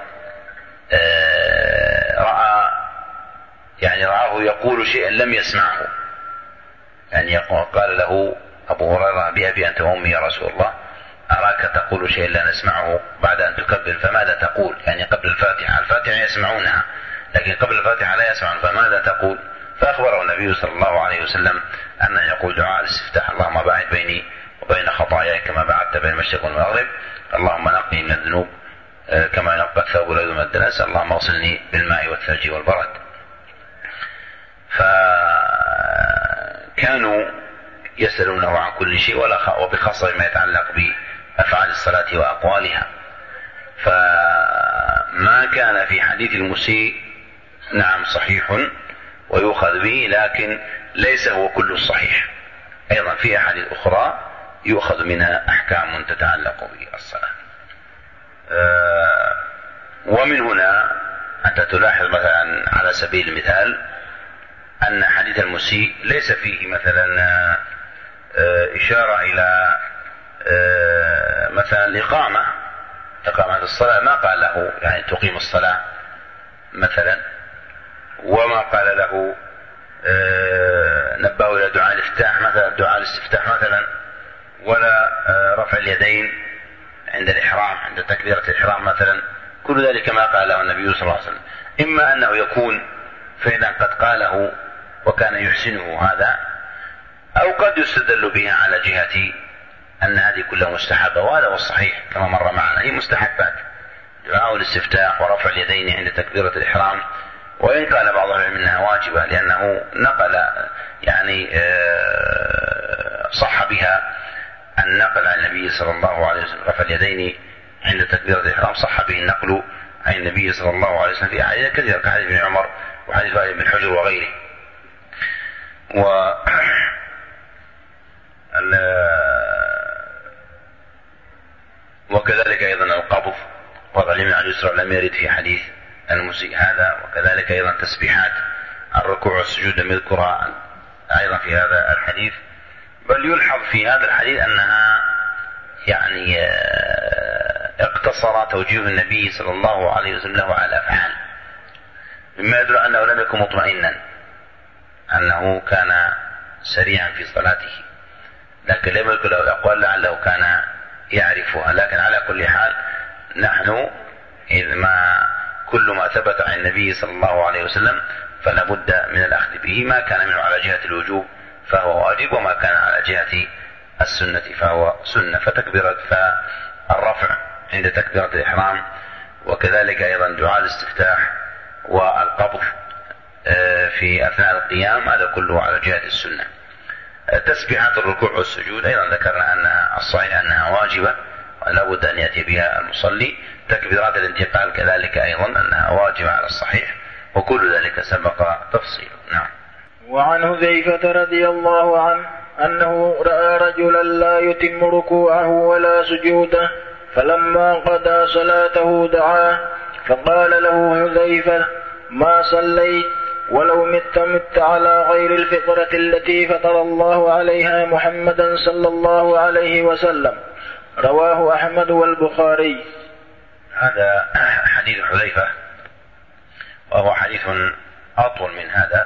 رأى يعني رآه يقول شيئا لم يسمعه، يعني قال له أبو هريرة بأبي أنت وأمي يا رسول الله أراك تقول شيئا لا نسمعه بعد أن تكبر، فماذا تقول؟ يعني قبل الفاتحة، الفاتحة يسمعونها لكن قبل الفاتحة لا يسمعون، فماذا تقول؟ فأخبره النبي صلى الله عليه وسلم أنه يقول دعاء الاستفتاح اللهم باعد بيني وبين خطاياي كما بعدت بين المشرق والمغرب، اللهم نقني من الذنوب كما ينقى الثوب الأبيض من الدنس، اللهم اغسلني بالماء والثلج والبرد. فكانوا يسألونه عن كل شيء، وبخاصة ما يتعلق بأفعال الصلاة وأقوالها. فما كان في حديث المسيء نعم صحيح ويؤخذ به، لكن ليس هو كل الصحيح، أيضا في أحاديث أخرى يؤخذ منها أحكام تتعلق بالصلاة. ومن هنا أنت تلاحظ مثلا على سبيل المثال أن حديث المسيء ليس فيه مثلا إشارة إلى مثلا الإقامة إقامة الصلاة، ما قال له يعني تقيم الصلاة مثلا، وما قال له نبهوا إلى دعاء الافتتاح مثلا دعاء الاستفتاح مثلا، ولا رفع اليدين عند الإحرام عند تكبيرة الإحرام مثلا. كل ذلك ما قال له النبي صلى الله عليه وسلم، إما أنه يكون فإذا قد قاله وكان يحسنه هذا، أو قد يستدل بها على جهة أن هذه كلها مستحبة، وهذا هو الصحيح كما مر معنا، هي مستحبات دعاء الاستفتاح ورفع اليدين عند تكبيرة الإحرام، وإن قال بعض العلماء منها واجبة لأنه نقل يعني صح بها النقل عن النبي صلى الله عليه وسلم رفع اليدين عند تكبيرة الإحرام، صح به النقل عن النبي صلى الله عليه وسلم في أحاديث كثيرة كحديث ابن عمر وحديث وائل بن حجر وغيره. و وكذلك أيضا القبض وضع اليمين على اليسرى لم يرد في حديث المسيء هذا، وكذلك أيضا تسبيحات الركوع والسجود لم يذكرها أيضا في هذا الحديث، بل يلحظ في هذا الحديث أنها يعني اقتصر توجيه النبي صلى الله عليه وسلم له على أفعال، مما يدل أنه لم يكن مطمئنا، أنه كان سريعا في صلاته، لكن لم يكن له الأقوال لعله كان يعرفها. لكن على كل حال نحن إذ ما كل ما ثبت عن النبي صلى الله عليه وسلم فلا بد من الأخذ به، ما كان منه على جهة الوجوب فهو واجب، وما كان على جهة السنة فهو سنة. فتكبيرة فالرفع عند تكبيرة الإحرام، وكذلك أيضا دعاء الاستفتاح والقبض في أثناء القيام، هذا كله على جهة السنة. تسبيحات الركوع والسجود أيضا ذكرنا أنها الصحيح أنها واجبة ولا بد أن يأتي بها المصلي. تكبيرات الانتقال كذلك أيضا أنها واجبة على الصحيح، وكل ذلك سبق تفصيله. نعم.
وعن حذيفة رضي الله عنه أنه رأى رجلا لا يتم ركوعه ولا سجوده، فلما قضى صلاته دعاه فقال له حذيفة: ما صليت ولو مت مت على غير الفطرة التي فطر الله عليها محمدا صلى الله عليه وسلم. رواه أحمد والبخاري.
هذا حديث حذيفة، وهو حديث أطول من هذا،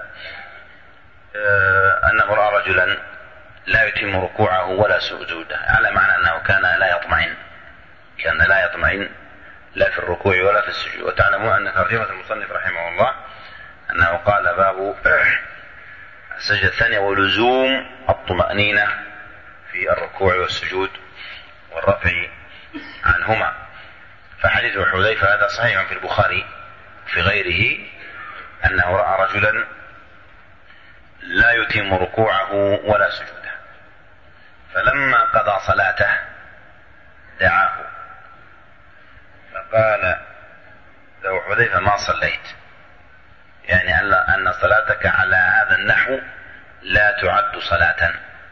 أنه رأى رجلا لا يتم ركوعه ولا سجوده، على معنى أنه كان لا يطمئن كان لا يطمئن لا في الركوع ولا في السجود. وتعلمون أن ترجمة المصنف رحمه الله أنه قال: باب السجدة الثانية ولزوم الطمأنينة في الركوع والسجود والرفع عنهما. فحديث حذيفة هذا صحيح في البخاري في غيره، أنه رأى رجلا لا يتم ركوعه ولا سجوده، فلما قضى صلاته دعاه فقال له حذيفة: ما صليت، يعني أن صلاتك على هذا النحو لا تعد صلاة،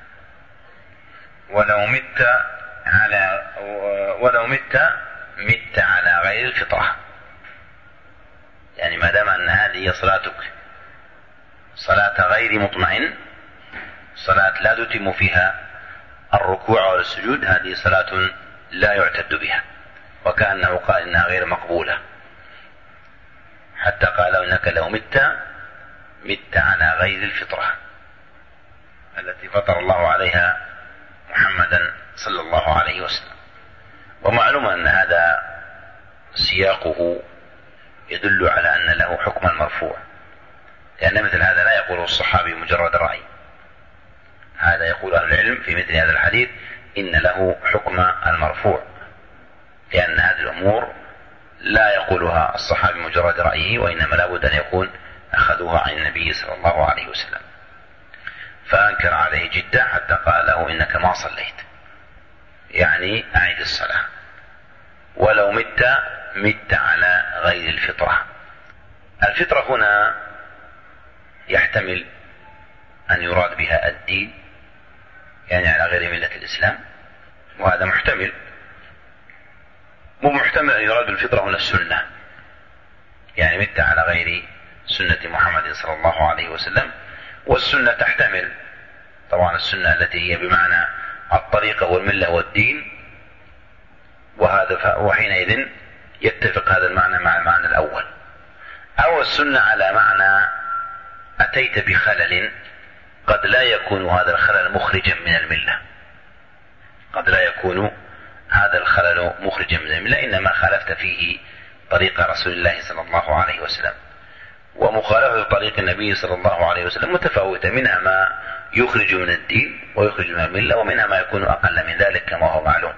ولو مت على ولو مت مت على غير الفطرة. يعني ما دام أن هذه صلاتك صلاة غير مطمئن، صلاة لا تتم فيها الركوع والسجود، هذه صلاة لا يعتد بها، وكأنه قال إنها غير مقبولة، حتى قال: إنك لو مت مت على غير الفطرة التي فطر الله عليها محمدا صلى الله عليه وسلم. ومعلوم أن هذا سياقه يدل على أن له حكم المرفوع، لأن مثل هذا لا يقوله الصحابي مجرد رأي، هذا يقول أهل العلم في مثل هذا الحديث إن له حكم المرفوع، لأن هذه الأمور لا يقولها الصحابي مجرد رأيه، وإنما لا بد أن يكون أخذوها عن النبي صلى الله عليه وسلم. فأنكر عليه جدا حتى قال له: إنك ما صليت، يعني أعيد الصلاة، ولو مت مت على غير الفطرة. الفطرة هنا يحتمل أن يراد بها الدين، يعني على غير ملة الإسلام، وهذا محتمل. مو محتمل أن يراد بالفطرة هنا السنة، يعني مت على غير سنة محمد صلى الله عليه وسلم. والسنة تحتمل طبعا السنة التي هي بمعنى الطريقة والملة والدين، وهذا وحينئذ يتفق هذا المعنى مع المعنى الأول. أو السنة على معنى أتيت بخلل قد لا يكون هذا الخلل مخرجا من الملة، قد لا يكون هذا الخلل مخرجا من الملة، إنما خالفت فيه طريق رسول الله صلى الله عليه وسلم. ومخالفة طريق النبي صلى الله عليه وسلم متفاوتة، منها ما يخرج من الدين ويخرج من الملة، ومنها ما يكون أقل من ذلك كما هو معلوم.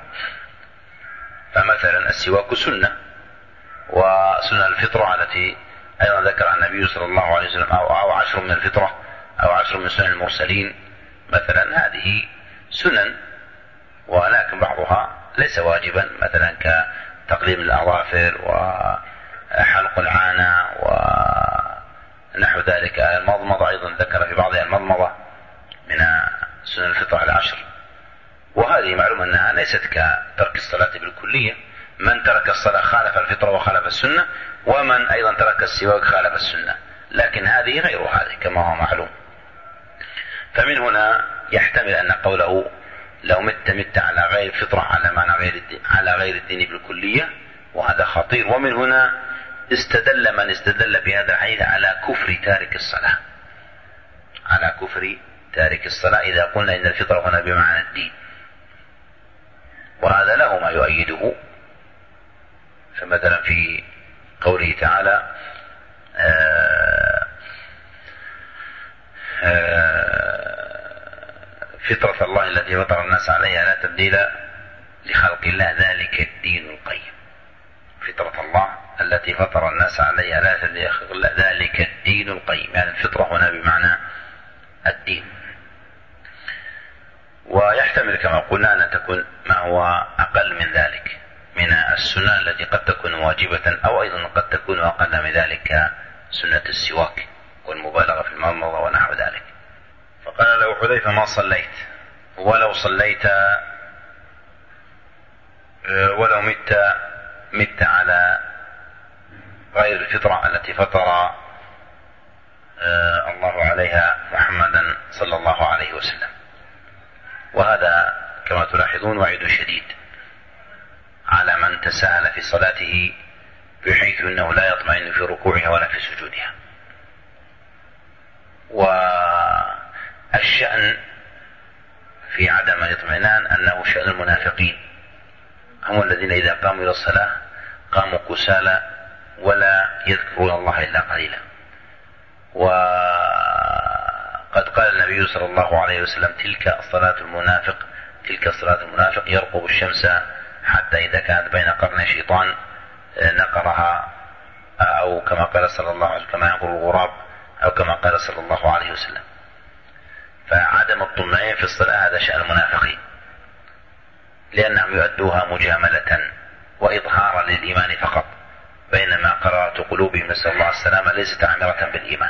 فمثلا السواك سنة، وسنة الفطرة التي أيضا ذكر النبي صلى الله عليه وسلم، أو, أو عشر من الفطرة، أو عشر من سنن المرسلين مثلا، هذه سنن، ولكن بعضها ليس واجبا، مثلا كتقليم الأظافر وحلق العانة ونحو ذلك. المضمضة أيضا ذكر في بعضها المضمضة من سنن الفطرة العشر، وهذه معلومة أنها ليست كترك الصلاة بالكلية، من ترك الصلاة خالف الفطرة وخالف السنة، ومن أيضا ترك السواك خالف السنة، لكن هذه غير هذه كما هو معلوم. فمن هنا يحتمل أن قوله لو مت مت على غير الفطرة على معنى غير الدين، على غير الدين بالكلية، وهذا خطير. ومن هنا استدل من استدل بهذا الحديث على كفر تارك الصلاة، على كفر تارك الصلاة إذا قلنا إن الفطرة هنا بمعنى الدين، وهذا له ما يؤيده. فمثلا في قوله تعالى آآ آآ فطرة الله التي فطر الناس عليها لا تبديل لخلق الله ذلك الدين القيم. فطرة الله التي فطر الناس عليها لا تبديل ذلك الدين القيم، يعني الفطرة هنا بمعنى الدين. ويحتمل كما قلنا أن تكون ما هو أقل من ذلك من السنة التي قد تكون واجبة، أو أيضا قد تكون أقل من ذلك سنة السواك والمبالغة في المضمضة ونحو ذلك. فقال له حذيفة ما صليت، ولو صليت ولو مت مت على غير الفطرة التي فطر الله عليها محمدا صلى الله عليه وسلم. وهذا كما تلاحظون وعيد شديد على من تساهل في صلاته بحيث أنه لا يطمئن في ركوعها ولا في سجودها. والشأن في عدم الاطمئنان أنه شأن المنافقين، هم الذين إذا قاموا إلى الصلاة قاموا كسالى ولا يذكرون الله إلا قليلا. وقد قال النبي صلى الله عليه وسلم تلك صلاة المنافق تلك صلاة المنافق يرقب الشمس حتى إذا كانت بين قرن شيطان نقرها، أو كما قال صلى الله عليه وسلم كما ينقر الغراب، أو كما قال صلى الله عليه وسلم. فعدم الطمأنينة في الصلاة هذا شأن المنافقين، لأنهم يؤدوها مجاملة وإظهارا للإيمان فقط، بينما قرارة قلوبهم نسأل الله السلامة ليست عامرة بالإيمان.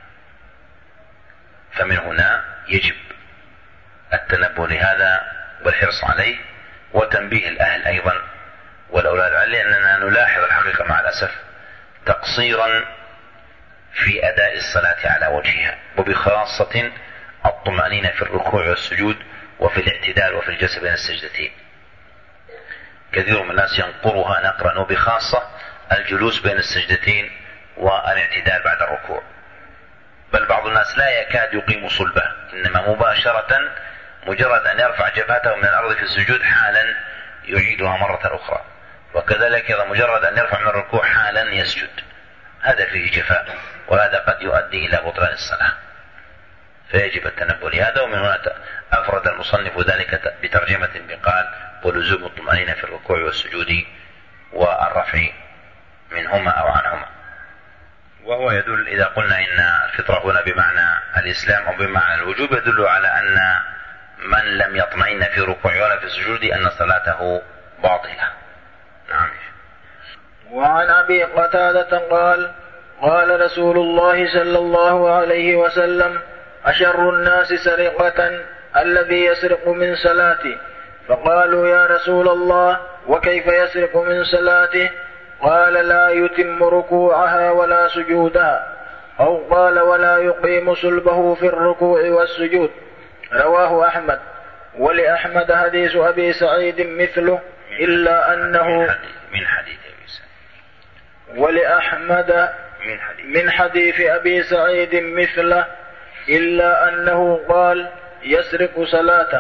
فمن هنا يجب التنبه لهذا والحرص عليه وتنبيه الأهل أيضا والأولاد عليه، لأننا نلاحظ الحقيقة مع الأسف تقصيرا في أداء الصلاة على وجهها، وبخاصة الطمأنينة في الركوع والسجود وفي الاعتدال وفي الجلسة بين السجدتين. كثير من الناس ينقرها نقرا، وبخاصة الجلوس بين السجدتين والاعتدال بعد الركوع، بل بعض الناس لا يكاد يقيم صلبه، إنما مباشرة مجرد أن يرفع جبهته من الأرض في السجود حالا يعيدها مرة أخرى، وكذلك إذا مجرد أن يرفع من الركوع حالا يسجد. هذا فيه جفاء، وهذا قد يؤدي إلى بطلان الصلاة، فيجب التنبه لهذا. ومن هنا أفرد المصنف ذلك بترجمة بقال ولزوم الطمأنينة في الركوع والسجود والرفع منهما أو عنهما. وهو يدل إذا قلنا إن الفطرة هنا بمعنى الإسلام أو بمعنى الوجوب يدل على أن من لم يطمئن في ركوع ولا في سجود أن صلاته باطلة. نعم.
وعن أبي قتادة قال قال رسول الله صلى الله عليه وسلم أشر الناس سرقة الذي يسرق من صلاته، فقالوا يا رسول الله وكيف يسرق من صلاته؟ قال لا يتم ركوعها ولا سجودها، أو قال ولا يقيم صلبه في الركوع والسجود. رواه أحمد. ولأحمد حديث أبي سعيد مثله إلا أنه
من حديث أبي سعيد
ولأحمد
من حديث,
من حديث أبي سعيد مثله إلا أنه قال يسرق صلاته.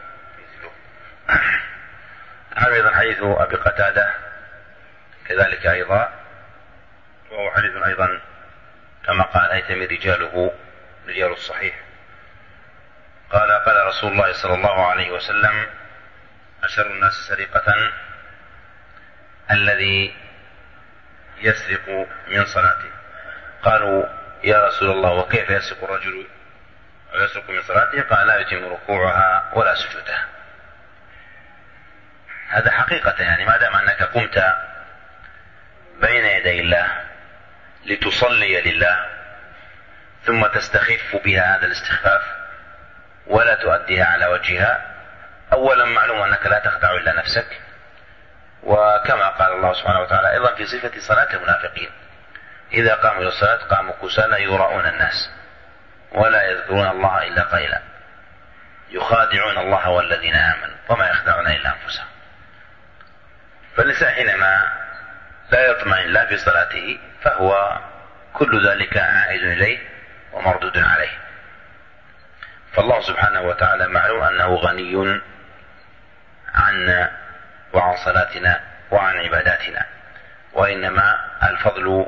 هذا أيضا حديث أبي قتادة كذلك أيضا، وهو حديث أيضا كما قال هيثم رجاله رجال الصحيح. قال قال رسول الله صلى الله عليه وسلم أشر الناس سرقة الذي يسرق من صلاته. قالوا يا رسول الله وكيف يسرق الرجل ويسرق من صلاته؟ قال لا يتم ركوعها ولا سجودها. هذا حقيقة، يعني ما دام أنك قمت بين يدي الله لتصلي لله ثم تستخف بها هذا الاستخفاف ولا تؤديها على وجهها، أولا معلوم أنك لا تخدع إلا نفسك، وكما قال الله سبحانه وتعالى أيضا في صفة صلاة المنافقين إذا قاموا إلى الصلاة قاموا كسالى يراؤون الناس ولا يذكرون الله إلا قليلا يخادعون الله والذين آمنوا وما يخدعون إلا أنفسهم. فالإنسان حينما لا يطمئن لا في صلاته فهو كل ذلك عائد إليه ومردود عليه. فالله سبحانه وتعالى معلوم أنه غني عنا وعن صلاتنا وعن عباداتنا، وإنما الفضل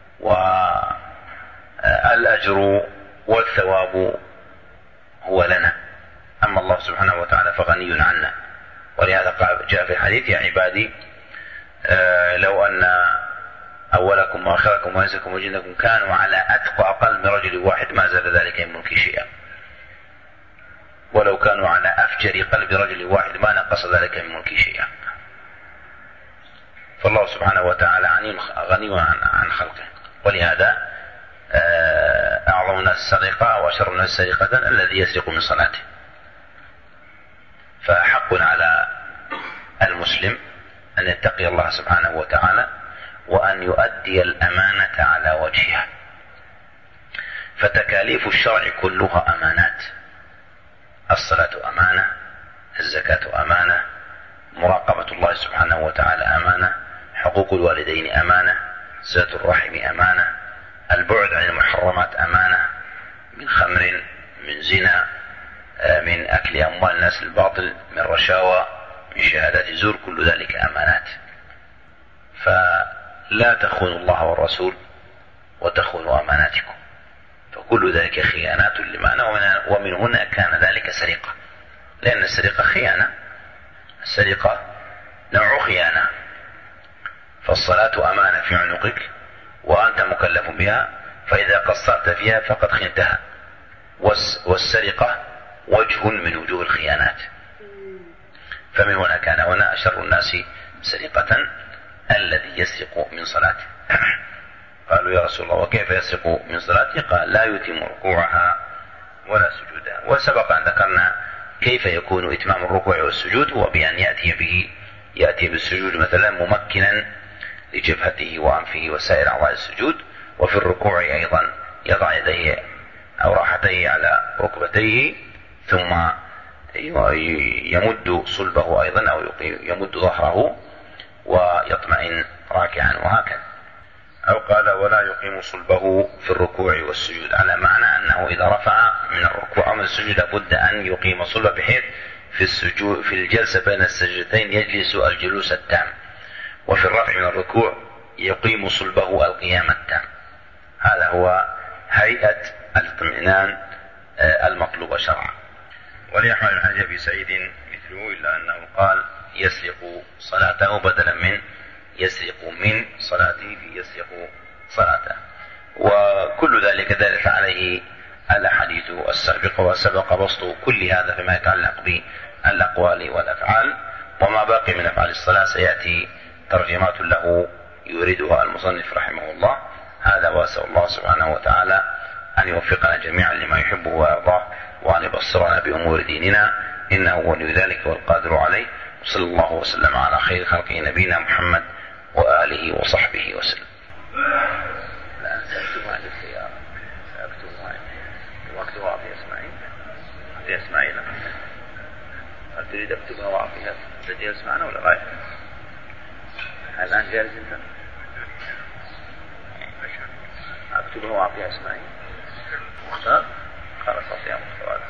والأجر والثواب هو لنا، أما الله سبحانه وتعالى فغني عنا. ولهذا جاء في الحديث يا عبادي لو أن أولكم وآخركم وإنسكم وجنكم كانوا على أتقى أقل من رجل واحد ما زاد ذلك من ملكي شيئا، ولو كانوا على أفجر قلب رجل واحد ما نقص ذلك من ملكي شيئا. فالله سبحانه وتعالى غني عن خلقه، ولهذا أعظم الناس سرقة وأشر الناس سرقة الذي يسرق من صلاته. فحق على المسلم أن يتقي الله سبحانه وتعالى وأن يؤدي الأمانة على وجهها. فتكاليف الشرع كلها أمانات، الصلاة أمانة، الزكاة أمانة، مراقبة الله سبحانه وتعالى أمانة، حقوق الوالدين أمانة، صلة الرحم أمانة، البعد عن المحرمات أمانة، من خمر، من زنا، من أكل أموال الناس الباطل، من رشاوى، من شهادات زور، كل ذلك أمانات. فلا تخونوا الله والرسول وتخونوا أماناتكم، فكل ذلك خيانات لمعنى، ومن هنا كان ذلك سرقة، لأن السرقة خيانة، السرقة نوع خيانة. فالصلاة أمانة في عنقك وأنت مكلف بها، فإذا قصرت فيها فقد خنتها. والسرقة وجه من وجوه الخيانات. فمن هنا كان هنا أشر الناس سرقة الذي يسرق من صلاته. قالوا يا رسول الله وكيف يسرق من صلاته؟ قال لا يتم ركوعها ولا سجودها. وسبق أن ذكرنا كيف يكون إتمام الركوع والسجود، هو بأن يأتي به يأتي بالسجود مثلا ممكنا لجبهته وأنفه وسائر أعضاء السجود، وفي الركوع أيضا يضع يديه أو راحتيه على ركبتيه، ثم يمد صلبه أيضا أو يمد ظهره ويطمئن راكعا، وهكذا. أو قال ولا يقيم صلبه في الركوع والسجود، على معنى أنه إذا رفع من الركوع أو من السجود لابد أن يقيم صلبه، بحيث في السجود في الجلسة بين السجدتين يجلس الجلوس التام، وفي الرفع من الركوع يقيم صلبه القيام التام. هذا هو هيئة الاطمئنان المطلوب شرعا. وليحمل من حديث أبي سعيد مثله، إلا أنه قال يسرق صلاته بدلا من يسرق من صلاته في يسرق صلاته. وكل ذلك دلت عليه الأحاديث السابقة، وسبق بسط كل هذا فيما يتعلق بالأقوال والأفعال. وما باقي من أفعال الصلاة سيأتي ترجمات له يريدها المصنف رحمه الله. هذا وأسأل الله سبحانه وتعالى أن يوفقنا جميعا لما يحبه ويرضاه، وأن يبصرنا بأمور ديننا، إنه ولي ذلك والقادر عليه. وصلى الله وسلم على خير خلقه نبينا محمد وآله وصحبه وسلم. لا سأكتب هذه السيارة، سأكتب هذه وأكتبها في إسماعيل في إسماعيل هل تريد أكتبها وأعطيها تجلس معنا ولا غير؟ الآن جالس أنت؟ أكتبها وأعطيها إسماعيل مختار؟ خلاص أعطيها مختار.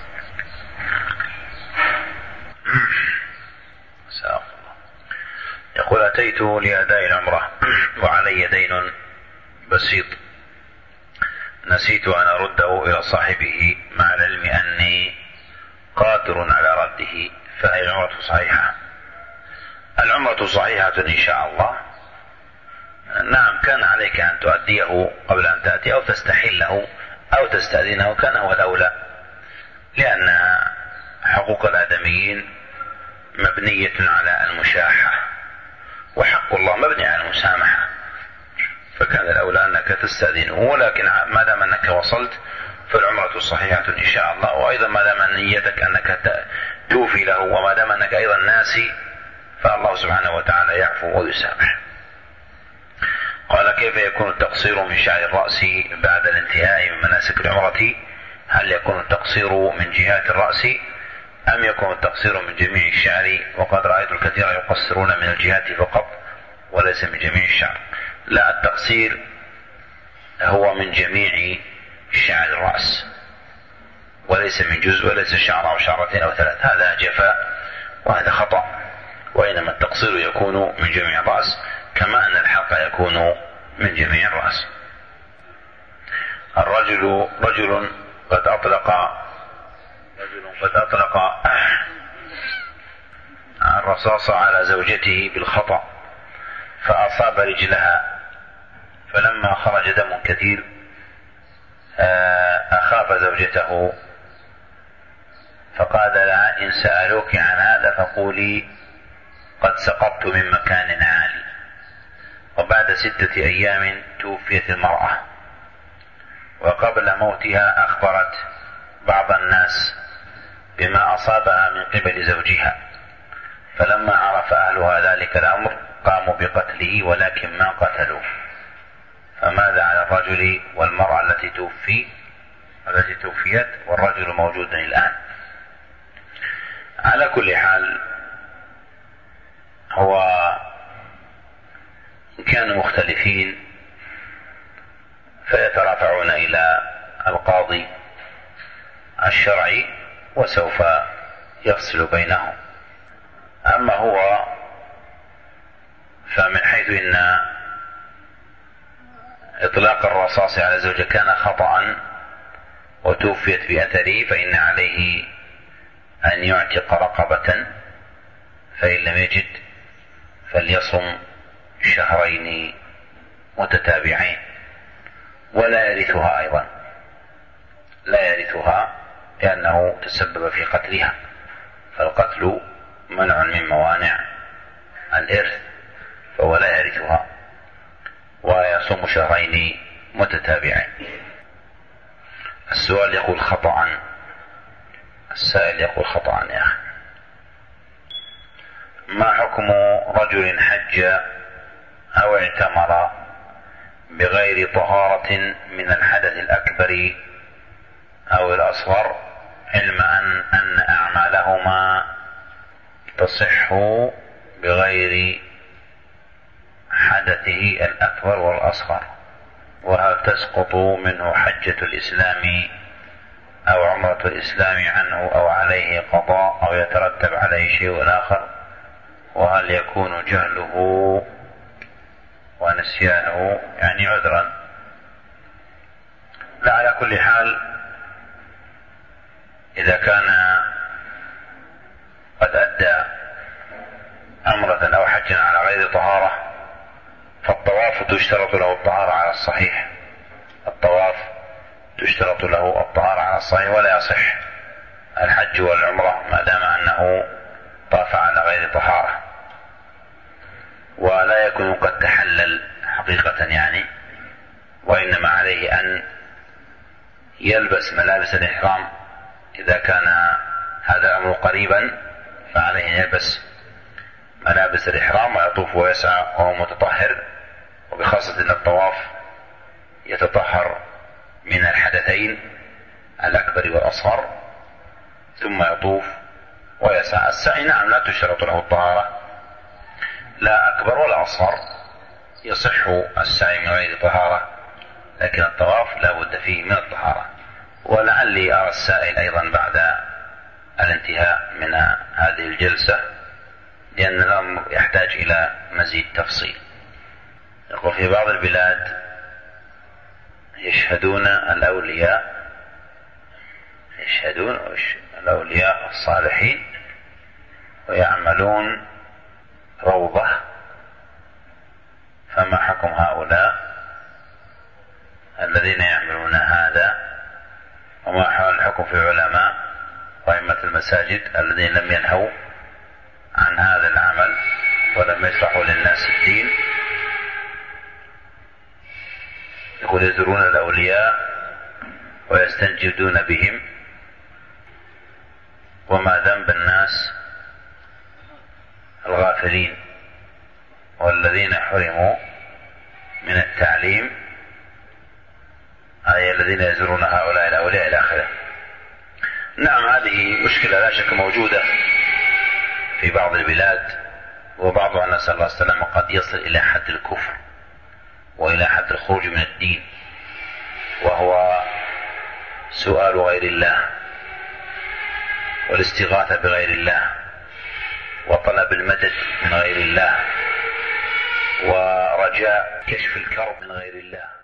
يقول أتيت لأداء العمرة وعلي دين بسيط، نسيت أن أرده إلى صاحبه مع العلم أني قادر على رده، فهي العمرة صحيحة؟ العمرة صحيحة إن شاء الله. نعم، كان عليك أن تؤديه قبل أن تأتي، أو تستحله أو تستأذنه، كان هو الأولى، لأن حقوق الآدميين مبنية على المشاحة، وحق الله مبني على المسامحة، فكان الأولى أنك تستأذنه. ولكن ما دام أنك وصلت فالعمرة صحيحة إن شاء الله. وأيضا ما دام نيتك أنك توفي له، وما دام أنك أيضا ناسي، فالله سبحانه وتعالى يعفو ويسامح. قال كيف يكون التقصير من شعر الرأس بعد الانتهاء من مناسك العمرة؟ هل يكون التقصير من جهات الرأس أم يكون التقصير من جميع الشعر؟ وقد رأيت الكثير يقصرون من الجهات فقط وليس من جميع الشعر. لا، التقصير هو من جميع شعر الرأس، وليس من جزء، وليس شعر أو شعرتين أو ثلاث، هذا جفاء وهذا خطأ. وإنما التقصير يكون من جميع الرأس، كما أن الحلق يكون من جميع الرأس. الرجل رجل قد أطلق رجل قد أطلق الرصاص على زوجته بالخطأ فأصاب رجلها، فلما خرج دم كثير أخاف زوجته فقال لها إن سألوك عن هذا فقولي قد سقطت من مكان عالي. وبعد ستة أيام توفيت المرأة، وقبل موتها أخبرت بعض الناس بما أصابها من قبل زوجها، فلما عرف أهلها ذلك الأمر قاموا بقتله ولكن ما قتلوه. فماذا على الرجل والمرأة التي توفي التي توفيت والرجل موجود الآن؟ على كل حال هو إن كانوا مختلفين فيترافعون إلى القاضي الشرعي وسوف يفصل بينهم. أما هو فمن حيث إن إطلاق الرصاص على زوجة كان خطأ وتوفيت بأثره فإن عليه أن يعتق رقبة، فإن لم يجد فليصم شهرين متتابعين، ولا يرثها أيضا، لا يرثها لأنه تسبب في قتلها، فالقتل منع من موانع الإرث، فهو لا يرثها ويصوم شهرين متتابعين. السؤال يقول خطأ، السائل يقول خطأ يا أخي: ما حكم رجل حج أو اعتمر بغير طهارة من الحدث الأكبر أو الأصغر، علم أن أن أعمالهما تصح بغير حدثه الأكبر والأصغر، وهل تسقط منه حجة الإسلام أو عمرة الإسلام عنه أو عليه قضاء أو يترتب عليه شيء آخر، وهل يكون جهله ونسيانه يعني عذرا؟ لا، على كل حال إذا كان قد أدى عمرة أو حجا على غير طهارة فالطواف تشترط له الطهارة على الصحيح، الطواف تشترط له الطهارة على الصحيح، ولا يصح الحج والعمرة ما دام أنه طاف على غير طهارة، ولا يكون قد تحلل حقيقة يعني، وإنما عليه أن يلبس ملابس الإحرام إذا كان هذا الأمر قريبا، فعليه أن يلبس ملابس الإحرام ويطوف ويسعى وهو متطهر، وبخاصة أن الطواف يتطهر من الحدثين الأكبر والأصغر ثم يطوف ويسعى. السعي نعم لا تشترط له الطهارة، لا أكبر ولا أصغر، يصح السعي من غير طهارة، لكن الطواف لا بد فيه من الطهارة. ولعلي أرى السائل أيضا بعد الانتهاء من هذه الجلسة، لأن الأمر يحتاج إلى مزيد تفصيل. يقول: في بعض البلاد يشهدون الأولياء يشهدون الأولياء الصالحين ويعملون روضة، فما حكم هؤلاء الذين يعملون هذا؟ وما حال الحكم في العلماء وأئمة المساجد الذين لم ينهوا عن هذا العمل ولم يشرحوا للناس الدين؟ يقول: يزورون الأولياء ويستنجدون بهم، وما ذنب الناس الغافلين والذين حرموا من التعليم، أي الذين يزورون هؤلاء الأولياء إلى آخره. نعم، هذه مشكلة لا شك موجودة في بعض البلاد، وبعضها نسأل الله السلامة قد يصل إلى حد الكفر وإلى حد الخروج من الدين، وهو سؤال غير الله والاستغاثة بغير الله وطلب المدد من غير الله ورجاء كشف الكرب من غير الله.